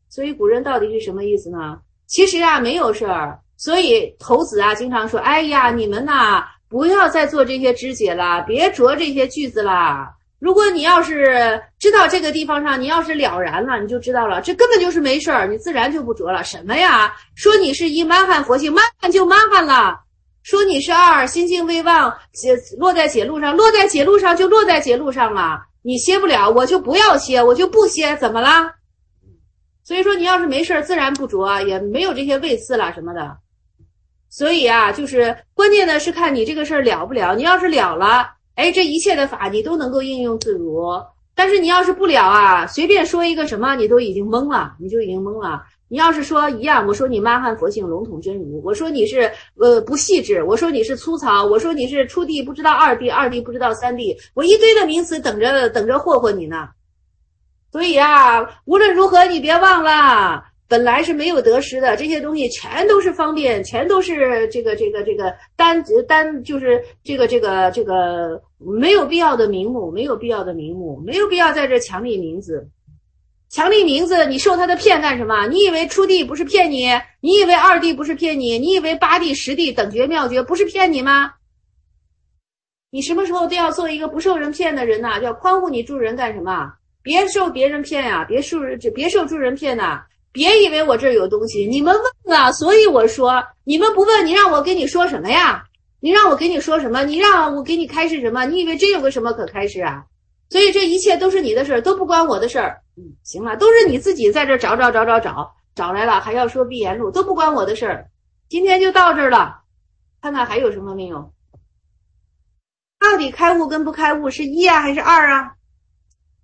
其实啊，没有事儿。所以头子啊，经常说：“哎呀，你们呐，不要再做这些知解了，别着这些句子啦。如果你要是知道这个地方上，你要是了然了，你就知道了，这根本就是没事儿，你自然就不着了。什么呀？说你是一蛮汉佛性，蛮汉就蛮汉了；说你是二，心境未忘，落在解路上，落在解路上就落在解路上了。你歇不了，我就不要歇，我就不歇，怎么啦？所以说，你要是没事儿，自然不着，也没有这些位次啦什么的。所以啊，就是关键的是看你这个事儿了不了。你要是了了，哎，这一切的法你都能够应用自如。但是你要是不了啊，随便说一个什么，你都已经懵了，你要是说一样，我说你蛮汉佛性笼统真如，我说你是不细致，我说你是粗糙，我说你是初地不知道二地，二地不知道三地，我一堆的名词等着霍霍你呢。所以啊，无论如何你别忘了，本来是没有得失的，这些东西全都是方便，全都是这个单就是这个没有必要的名目，没有必要在这强立名字。你受他的骗干什么？你以为初地不是骗你？你以为二地不是骗你？你以为八地十地等觉妙觉不是骗你吗？你什么时候都要做一个不受人骗的人呐，叫宽护你助人干什么？别受别人骗呀，别受助人骗呐，别以为我这儿有东西，你们问啊，所以我说，你们不问，你让我给你说什么呀？你让我给你说什么？你让我给你开示什么？你以为真有个什么可开示啊？所以这一切都是你的事儿，都不关我的事儿。行了，都是你自己在这找来了，还要说闭言录，都不关我的事儿。今天就到这儿了，看看还有什么没有？到底开悟跟不开悟是一啊还是二啊？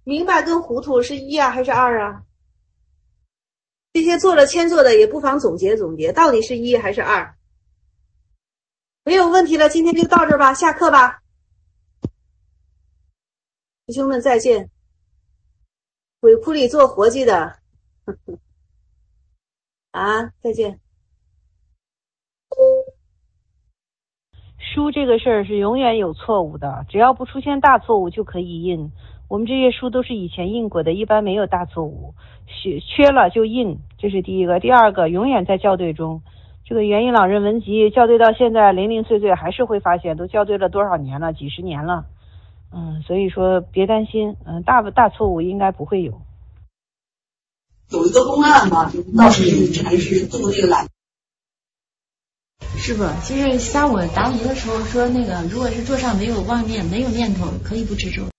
明白跟糊涂是1啊还是2啊？这些做了签做的也不妨总结总结，到底是1还是2？没有问题了，今天就到这儿吧，下课吧。师兄们再见。鬼窟里做活计的啊，再见。 书这个事儿是永远有错误的，只要不出现大错误就可以印。我们这些书都是以前印过的，一般没有大错误，缺了就印，这是第一个。第二个，永远在校对中。这个元音老人文集校对到现在零零碎碎还是会发现，都校对了多少年了，几十年了。所以说别担心，大错误应该不会有。 有一个公案嘛，道士女禅师做这个懒。 师傅，其实下午答疑的时候说，那个如果是桌上没有妄念、没有念头，可以不吃粥。